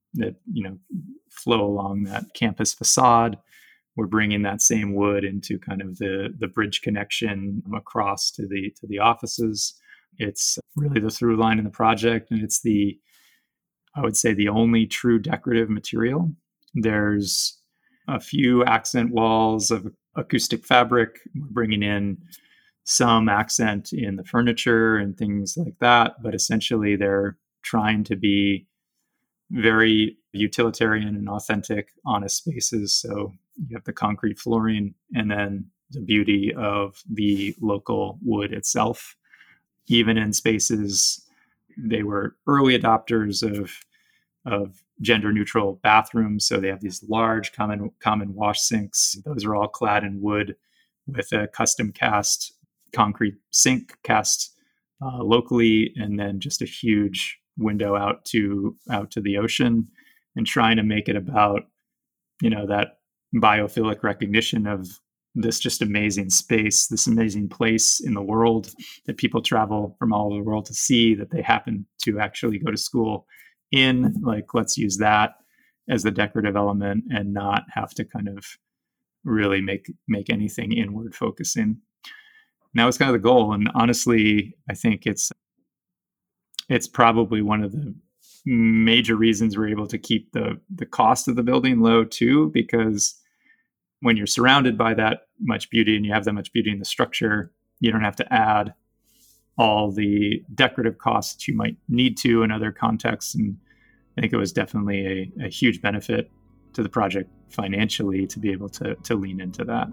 flow along that campus facade, we're bringing that same wood into kind of the bridge connection across to the offices. It's really the through line in the project, and it's I would say the only true decorative material. There's a few accent walls of acoustic fabric. We're bringing in some accent in the furniture and things like that, but essentially they're trying to be very utilitarian and authentic, honest spaces. So you have the concrete flooring and then the beauty of the local wood itself. Even in spaces, they were early adopters of gender neutral bathrooms. So they have these large common wash sinks. Those are all clad in wood with a custom cast concrete sink cast locally, and then just a huge window out to the ocean, and trying to make it about that biophilic recognition of this just amazing space, this amazing place in the world that people travel from all over the world to see, that they happen to actually go to school in. Like, let's use that as the decorative element and not have to kind of really make anything inward focusing. And that was kind of the goal. And honestly, I think it's probably one of the major reasons we're able to keep the cost of the building low too, because when you're surrounded by that much beauty and you have that much beauty in the structure, you don't have to add all the decorative costs that you might need to in other contexts. And I think it was definitely a huge benefit to the project financially to be able to lean into that.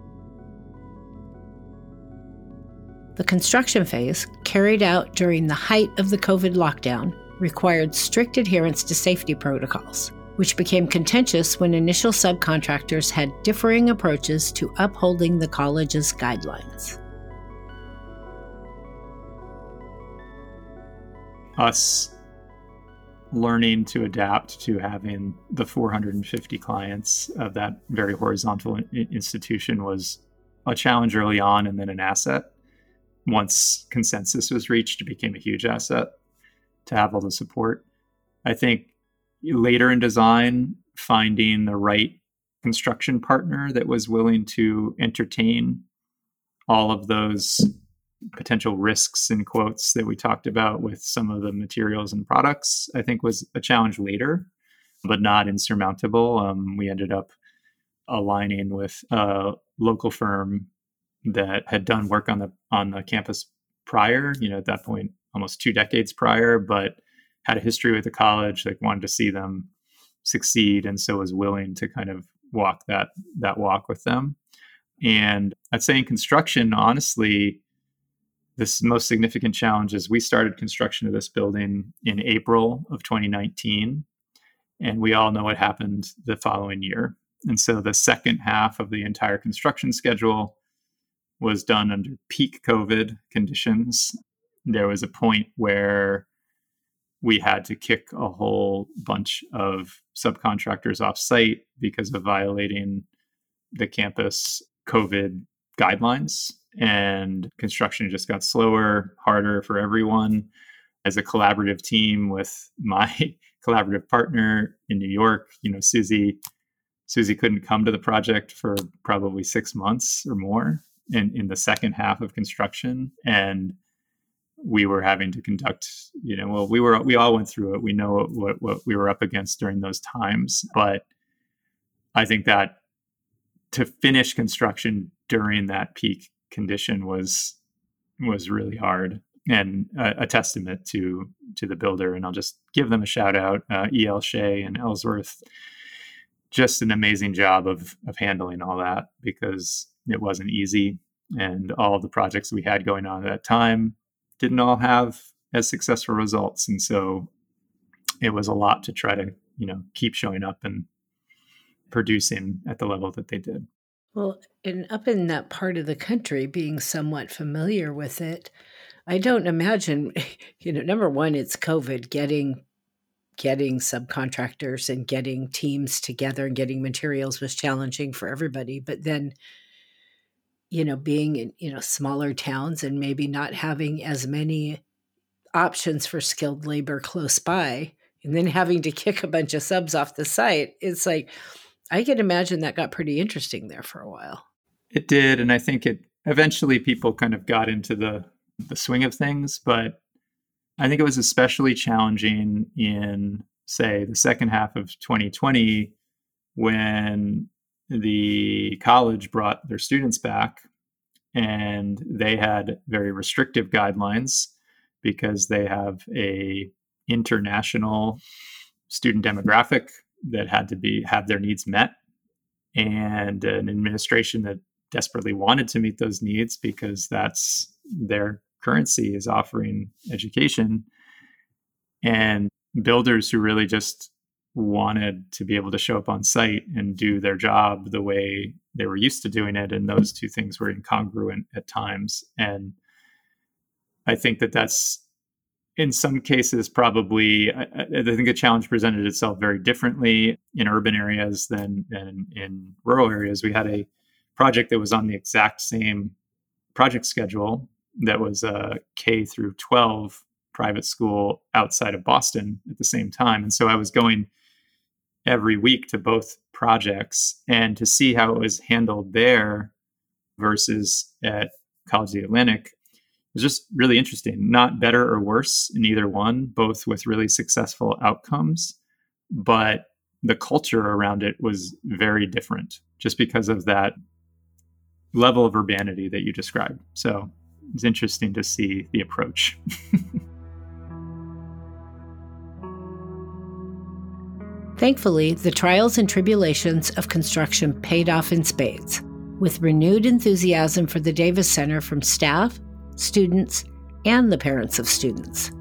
The construction phase, carried out during the height of the COVID lockdown, required strict adherence to safety protocols, which became contentious when initial subcontractors had differing approaches to upholding the college's guidelines. Us learning to adapt to having the 450 clients of that very horizontal institution was a challenge early on, and then an asset. Once consensus was reached, it became a huge asset to have all the support. I think later in design, finding the right construction partner that was willing to entertain all of those potential risks in quotes that we talked about with some of the materials and products, I think was a challenge later, but not insurmountable. We ended up aligning with a local firm that had done work on the campus prior, at that point, almost 2 decades prior, but had a history with the college, wanted to see them succeed. And so was willing to kind of walk that walk with them. And I'd say in construction, honestly, This most significant challenge is we started construction of this building in April of 2019, and we all know what happened the following year. And so the second half of the entire construction schedule was done under peak COVID conditions. There was a point where we had to kick a whole bunch of subcontractors off site because of violating the campus COVID guidelines. And construction just got slower, harder for everyone. As a collaborative team with my collaborative partner in New York, Susie couldn't come to the project for probably 6 months or more in the second half of construction. And we were having to conduct, we all went through it. We know what we were up against during those times. But I think that to finish construction during that peak condition was really hard, and a testament to the builder. And I'll just give them a shout out, E.L. Shea and Ellsworth. Just an amazing job of handling all that, because it wasn't easy. And all of the projects we had going on at that time didn't all have as successful results. And so it was a lot to try to, keep showing up and producing at the level that they did. Well, and up in that part of the country, being somewhat familiar with it, I don't imagine, number one, it's COVID, getting subcontractors and getting teams together and getting materials was challenging for everybody. But then, being in, smaller towns and maybe not having as many options for skilled labor close by, and then having to kick a bunch of subs off the site, it's like, I can imagine that got pretty interesting there for a while. It did. And I think eventually people kind of got into the swing of things, but I think it was especially challenging in, say, the second half of 2020, when the college brought their students back and they had very restrictive guidelines because they have a international student demographic that had to have their needs met, and an administration that desperately wanted to meet those needs because that's their currency, is offering education, and builders who really just wanted to be able to show up on site and do their job the way they were used to doing it. And those two things were incongruent at times. And I think that's, in some cases, probably, I think the challenge presented itself very differently in urban areas than in rural areas. We had a project that was on the exact same project schedule that was a K through 12 private school outside of Boston at the same time. And so I was going every week to both projects, and to see how it was handled there versus at College of the Atlantic was just really interesting. Not better or worse in either one, both with really successful outcomes, but the culture around it was very different just because of that level of urbanity that you described. So it's interesting to see the approach. Thankfully, the trials and tribulations of construction paid off in spades, with renewed enthusiasm for the Davis Center from staff, students, and the parents of students.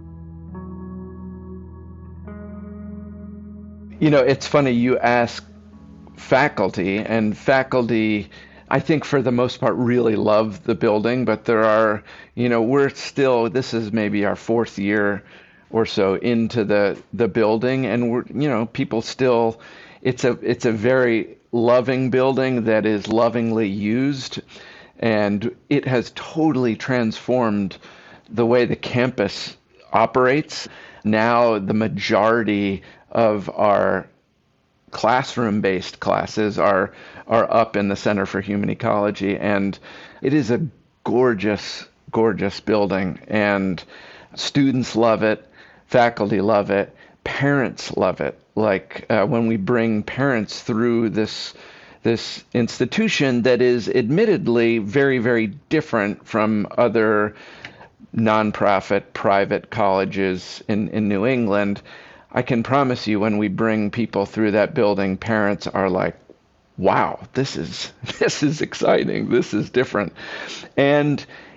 It's funny you ask faculty, and faculty, I think for the most part, really love the building, but there are, this is maybe our fourth year or so into the building, and we're, people still, it's a very loving building that is lovingly used, and it has totally transformed the way the campus operates. Now the majority of our classroom-based classes are up in the Center for Human Ecology, and it is a gorgeous, gorgeous building, and students love it. Faculty love it. Parents love it. Like when we bring parents through this institution that is admittedly very, very different from other nonprofit private colleges in New England, I can promise you when we bring people through that building, parents are like, wow, this is exciting. This is different. And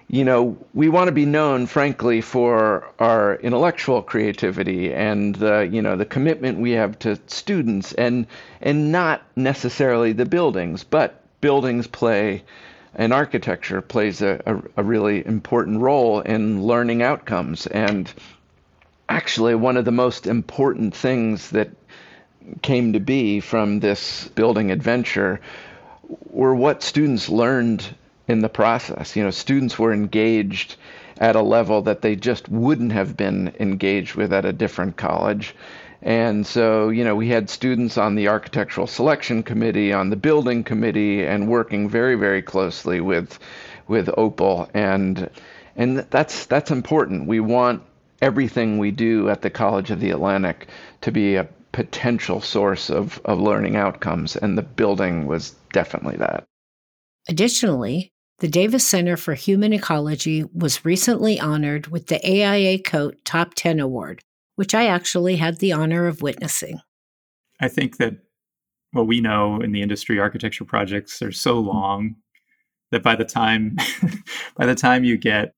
we want to be known, frankly, for our intellectual creativity and the commitment we have to students, and not necessarily the buildings, but buildings play, and architecture plays a really important role in learning outcomes. And actually, one of the most important things that came to be from this building adventure were what students learned in the process. Students were engaged at a level that they just wouldn't have been engaged with at a different college. And so, we had students on the architectural selection committee, on the building committee, and working very, very closely with Opal. And that's important. We want everything we do at the College of the Atlantic to be a potential source of learning outcomes, and the building was definitely that. Additionally, the Davis Center for Human Ecology was recently honored with the AIA Coat Top 10 Award, which I actually had the honor of witnessing. I think that what we know in the industry, architecture projects are so long that by the time you get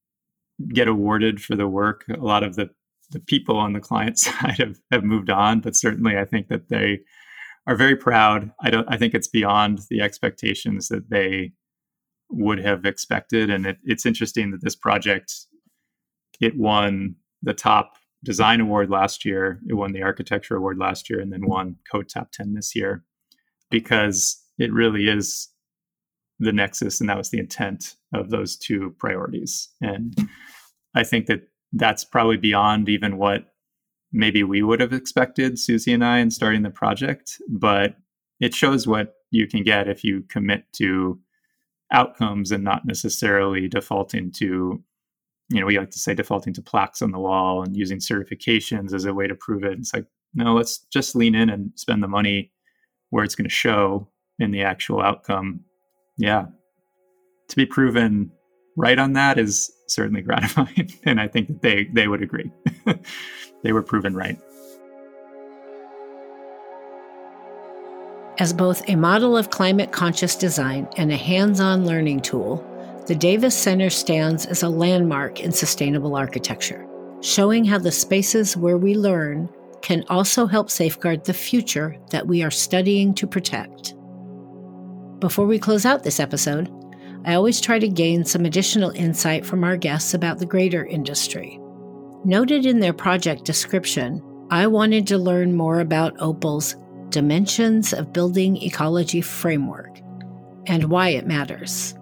awarded for the work, a lot of the people on the client side have moved on. But certainly I think that they are very proud. I think it's beyond the expectations that they would have expected. And it's interesting that this project, it won the top design award last year. It won the architecture award last year, and then won Code Top 10 this year, because it really is the nexus. And that was the intent of those two priorities. And I think that that's probably beyond even what maybe we would have expected, Susie and I, in starting the project. But it shows what you can get if you commit to outcomes and not necessarily defaulting to, we like to say defaulting to plaques on the wall and using certifications as a way to prove it. It's like, no, let's just lean in and spend the money where it's going to show in the actual outcome. Yeah. To be proven right on that is certainly gratifying. And I think that they would agree. They were proven right. As both a model of climate-conscious design and a hands-on learning tool, the Davis Center stands as a landmark in sustainable architecture, showing how the spaces where we learn can also help safeguard the future that we are studying to protect. Before we close out this episode, I always try to gain some additional insight from our guests about the greater industry. Noted in their project description, I wanted to learn more about Opal's Dimensions of Building Ecology framework and why it matters.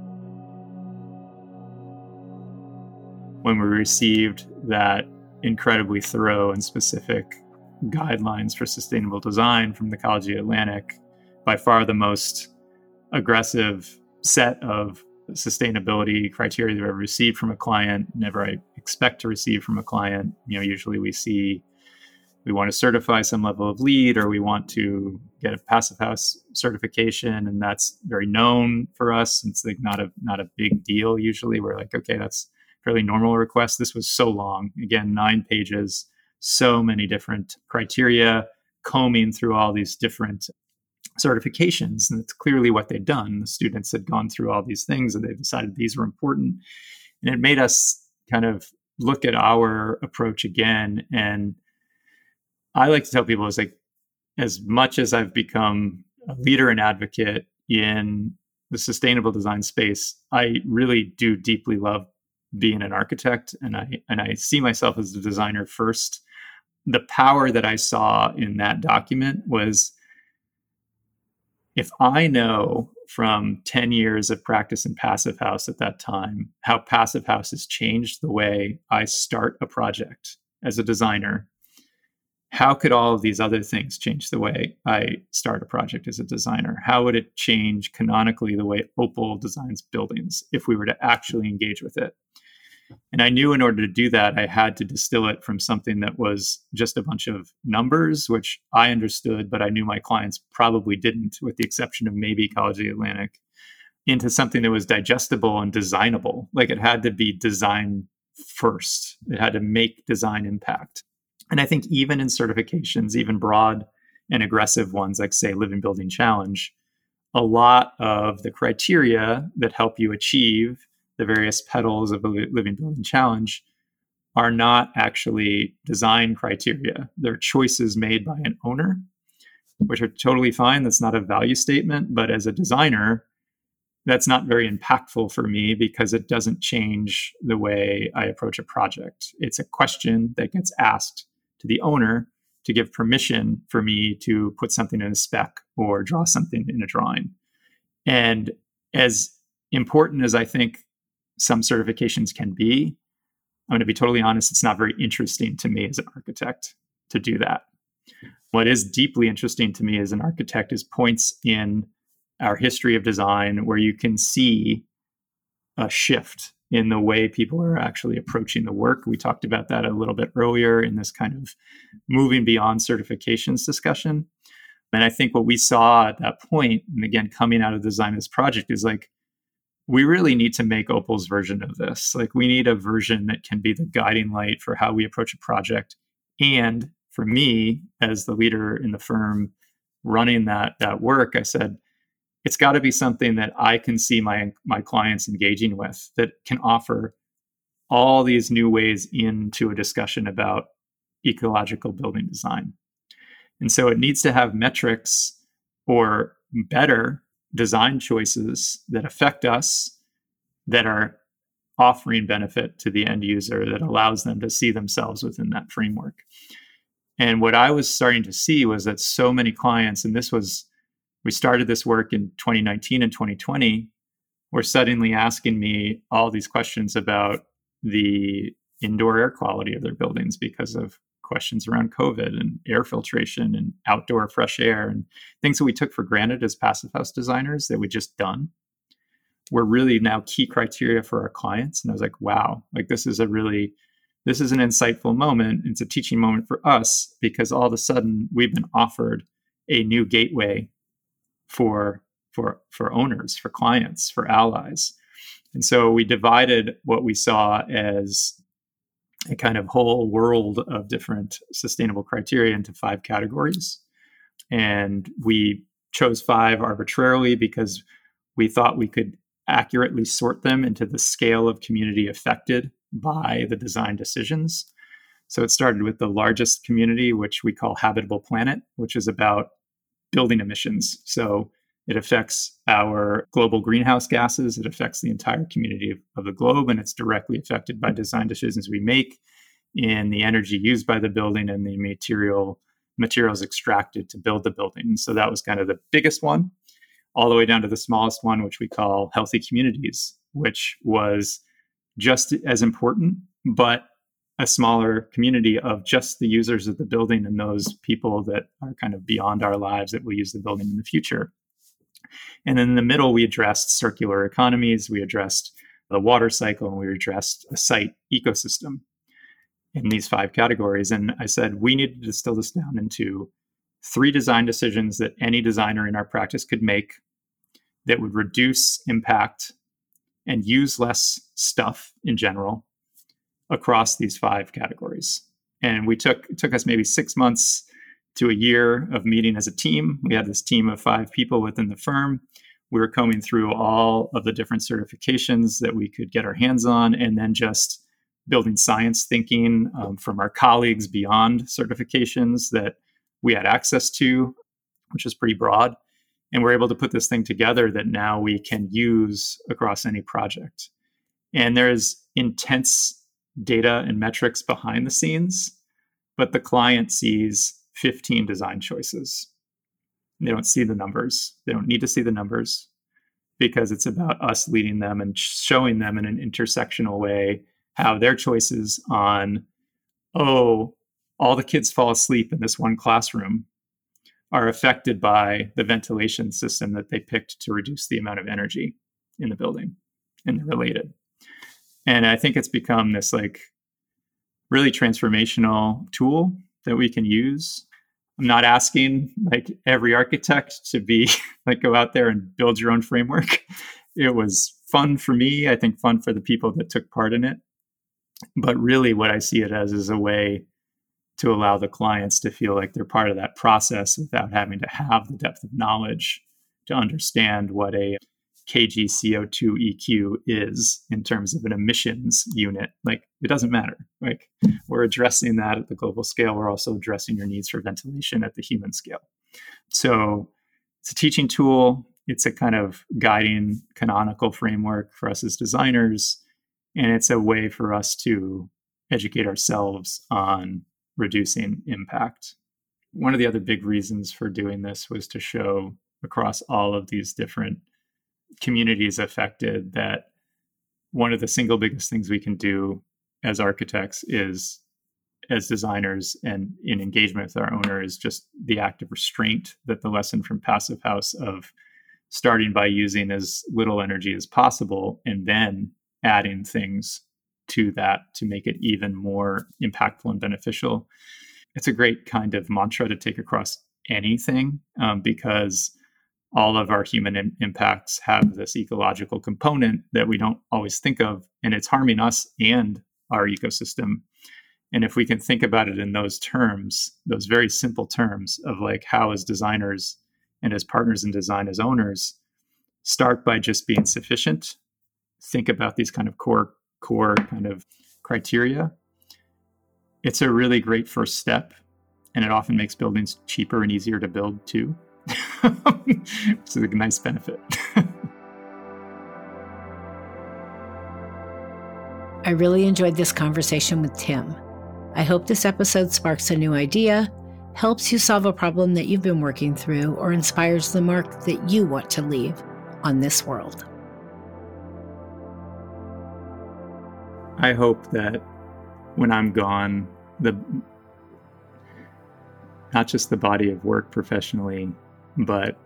When we received that incredibly thorough and specific guidelines for sustainable design from the College of the Atlantic, by far the most aggressive set of sustainability criteria that I've ever received from a client, never I expect to receive from a client. Usually we want to certify some level of LEED, or we want to get a Passive House certification, and that's very known for us. It's like not a big deal. Usually we're like, okay, that's fairly normal request. This was so long, again, 9 pages, so many different criteria, combing through all these different certifications. And it's clearly what they'd done. The students had gone through all these things and they decided these were important. And it made us kind of look at our approach again. And I like to tell people, it's like, as much as I've become a leader and advocate in the sustainable design space, I really do deeply love being an architect. And I see myself as a designer first. The power that I saw in that document was, if I know from 10 years of practice in Passive House at that time, how Passive House has changed the way I start a project as a designer, how could all of these other things change the way I start a project as a designer? How would it change canonically the way Opal designs buildings if we were to actually engage with it? And I knew in order to do that, I had to distill it from something that was just a bunch of numbers, which I understood, but I knew my clients probably didn't, with the exception of maybe College of the Atlantic, into something that was digestible and designable. Like, it had to be design first. It had to make design impact. And I think even in certifications, even broad and aggressive ones, like say Living Building Challenge, a lot of the criteria that help you achieve the various petals of a living building challenge are not actually design criteria. They're choices made by an owner, which are totally fine. That's not a value statement. But as a designer, that's not very impactful for me because it doesn't change the way I approach a project. It's a question that gets asked to the owner to give permission for me to put something in a spec or draw something in a drawing. And as important as I think some certifications can be, I'm going to be totally honest, it's not very interesting to me as an architect to do that. What is deeply interesting to me as an architect is points in our history of design where you can see a shift in the way people are actually approaching the work. We talked about that a little bit earlier in this kind of moving beyond certifications discussion. And I think what we saw at that point, and again, coming out of the design of this project, is like, we really need to make Opal's version of this. Like, we need a version that can be the guiding light for how we approach a project. And for me, as the leader in the firm running that work, I said, it's got to be something that I can see my clients engaging with, that can offer all these new ways into a discussion about ecological building design. And so it needs to have metrics or better design choices that affect us, that are offering benefit to the end user, that allows them to see themselves within that framework. And what I was starting to see was that so many clients, and we started this work in 2019 and 2020, were suddenly asking me all these questions about the indoor air quality of their buildings because of questions around COVID and air filtration and outdoor fresh air, and things that we took for granted as passive house designers that we'd just done were really now key criteria for our clients. And I was like, wow, like this is an insightful moment. It's a teaching moment for us, because all of a sudden we've been offered a new gateway for owners, for clients, for allies. And so we divided what we saw as a kind of whole world of different sustainable criteria into 5 categories. And we chose 5 arbitrarily because we thought we could accurately sort them into the scale of community affected by the design decisions. So it started with the largest community, which we call Habitable Planet, which is about building emissions. So it affects our global greenhouse gases. It affects the entire community of the globe, and it's directly affected by design decisions we make in the energy used by the building and the materials extracted to build the building. So that was kind of the biggest one, all the way down to the smallest one, which we call Healthy Communities, which was just as important, but a smaller community of just the users of the building and those people that are kind of beyond our lives that will use the building in the future. And then in the middle, we addressed circular economies, we addressed the water cycle, and we addressed a site ecosystem in these 5 categories. And I said, we need to distill this down into 3 design decisions that any designer in our practice could make that would reduce impact and use less stuff in general across these 5 categories. And it took us maybe 6 months to a year of meeting as a team. We had this team of 5 people within the firm. We were combing through all of the different certifications that we could get our hands on, and then just building science thinking from our colleagues beyond certifications that we had access to, which is pretty broad. And we're able to put this thing together that now we can use across any project. And there's intense data and metrics behind the scenes, but the client sees 15 design choices. They don't see the numbers. They don't need to see the numbers, because it's about us leading them and showing them in an intersectional way how their choices on, all the kids fall asleep in this one classroom, are affected by the ventilation system that they picked to reduce the amount of energy in the building, and they're related. And I think it's become this like really transformational tool that we can use. I'm not asking like every architect to be like, go out there and build your own framework. It was fun for me. I think fun for the people that took part in it. But really what I see it as is a way to allow the clients to feel like they're part of that process without having to have the depth of knowledge to understand what a kg CO2 EQ is in terms of an emissions unit. Like, it doesn't matter. Like, we're addressing that at the global scale. We're also addressing your needs for ventilation at the human scale. So it's a teaching tool. It's a kind of guiding canonical framework for us as designers. And it's a way for us to educate ourselves on reducing impact. One of the other big reasons for doing this was to show across all of these different communities affected that one of the single biggest things we can do as architects is, as designers and in engagement with our owner, is just the act of restraint, that the lesson from Passive House of starting by using as little energy as possible and then adding things to that to make it even more impactful and beneficial. It's a great kind of mantra to take across anything, because all of our human impacts have this ecological component that we don't always think of, and it's harming us and our ecosystem. And if we can think about it in those terms, those very simple terms of like how as designers and as partners in design, as owners, start by just being sufficient, think about these kind of core kind of criteria. It's a really great first step, and it often makes buildings cheaper and easier to build too. It's a nice benefit. I really enjoyed this conversation with Tim. I hope this episode sparks a new idea, helps you solve a problem that you've been working through, or inspires the mark that you want to leave on this world. I hope that when I'm gone, not just the body of work professionally, but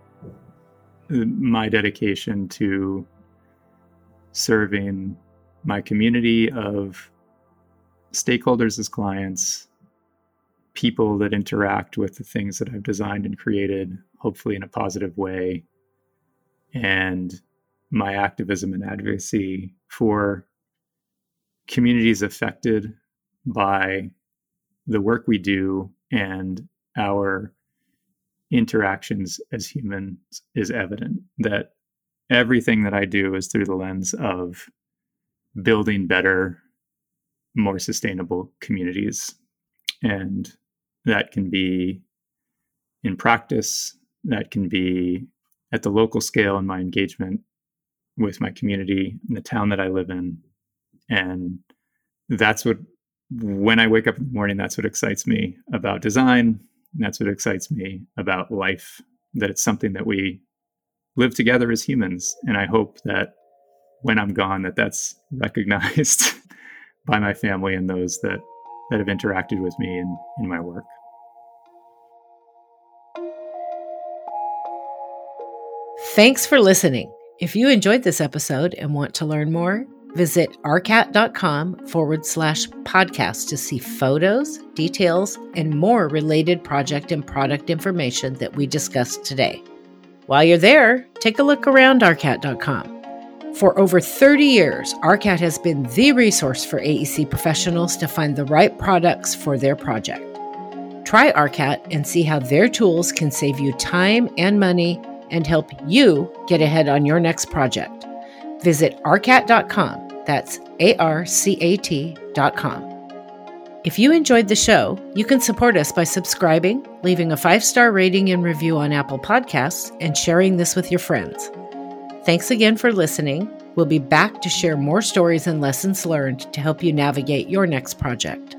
my dedication to serving my community of stakeholders as clients, people that interact with the things that I've designed and created, hopefully in a positive way, and my activism and advocacy for communities affected by the work we do and our interactions as humans is evident. That everything that I do is through the lens of building better, more sustainable communities. And that can be in practice, that can be at the local scale in my engagement with my community in the town that I live in. And that's what, when I wake up in the morning, that's what excites me about design. And that's what excites me about life, that it's something that we live together as humans. And I hope that when I'm gone, that's recognized by my family and those that have interacted with me in my work. Thanks for listening. If you enjoyed this episode and want to learn more, visit arcat.com/podcast to see photos, details, and more related project and product information that we discussed today. While you're there, take a look around arcat.com. For over 30 years, ARCAT has been the resource for AEC professionals to find the right products for their project. Try ARCAT and see how their tools can save you time and money and help you get ahead on your next project. Visit arcat.com. That's ARCAT.com. If you enjoyed the show, you can support us by subscribing, leaving a 5-star rating and review on Apple Podcasts, and sharing this with your friends. Thanks again for listening. We'll be back to share more stories and lessons learned to help you navigate your next project.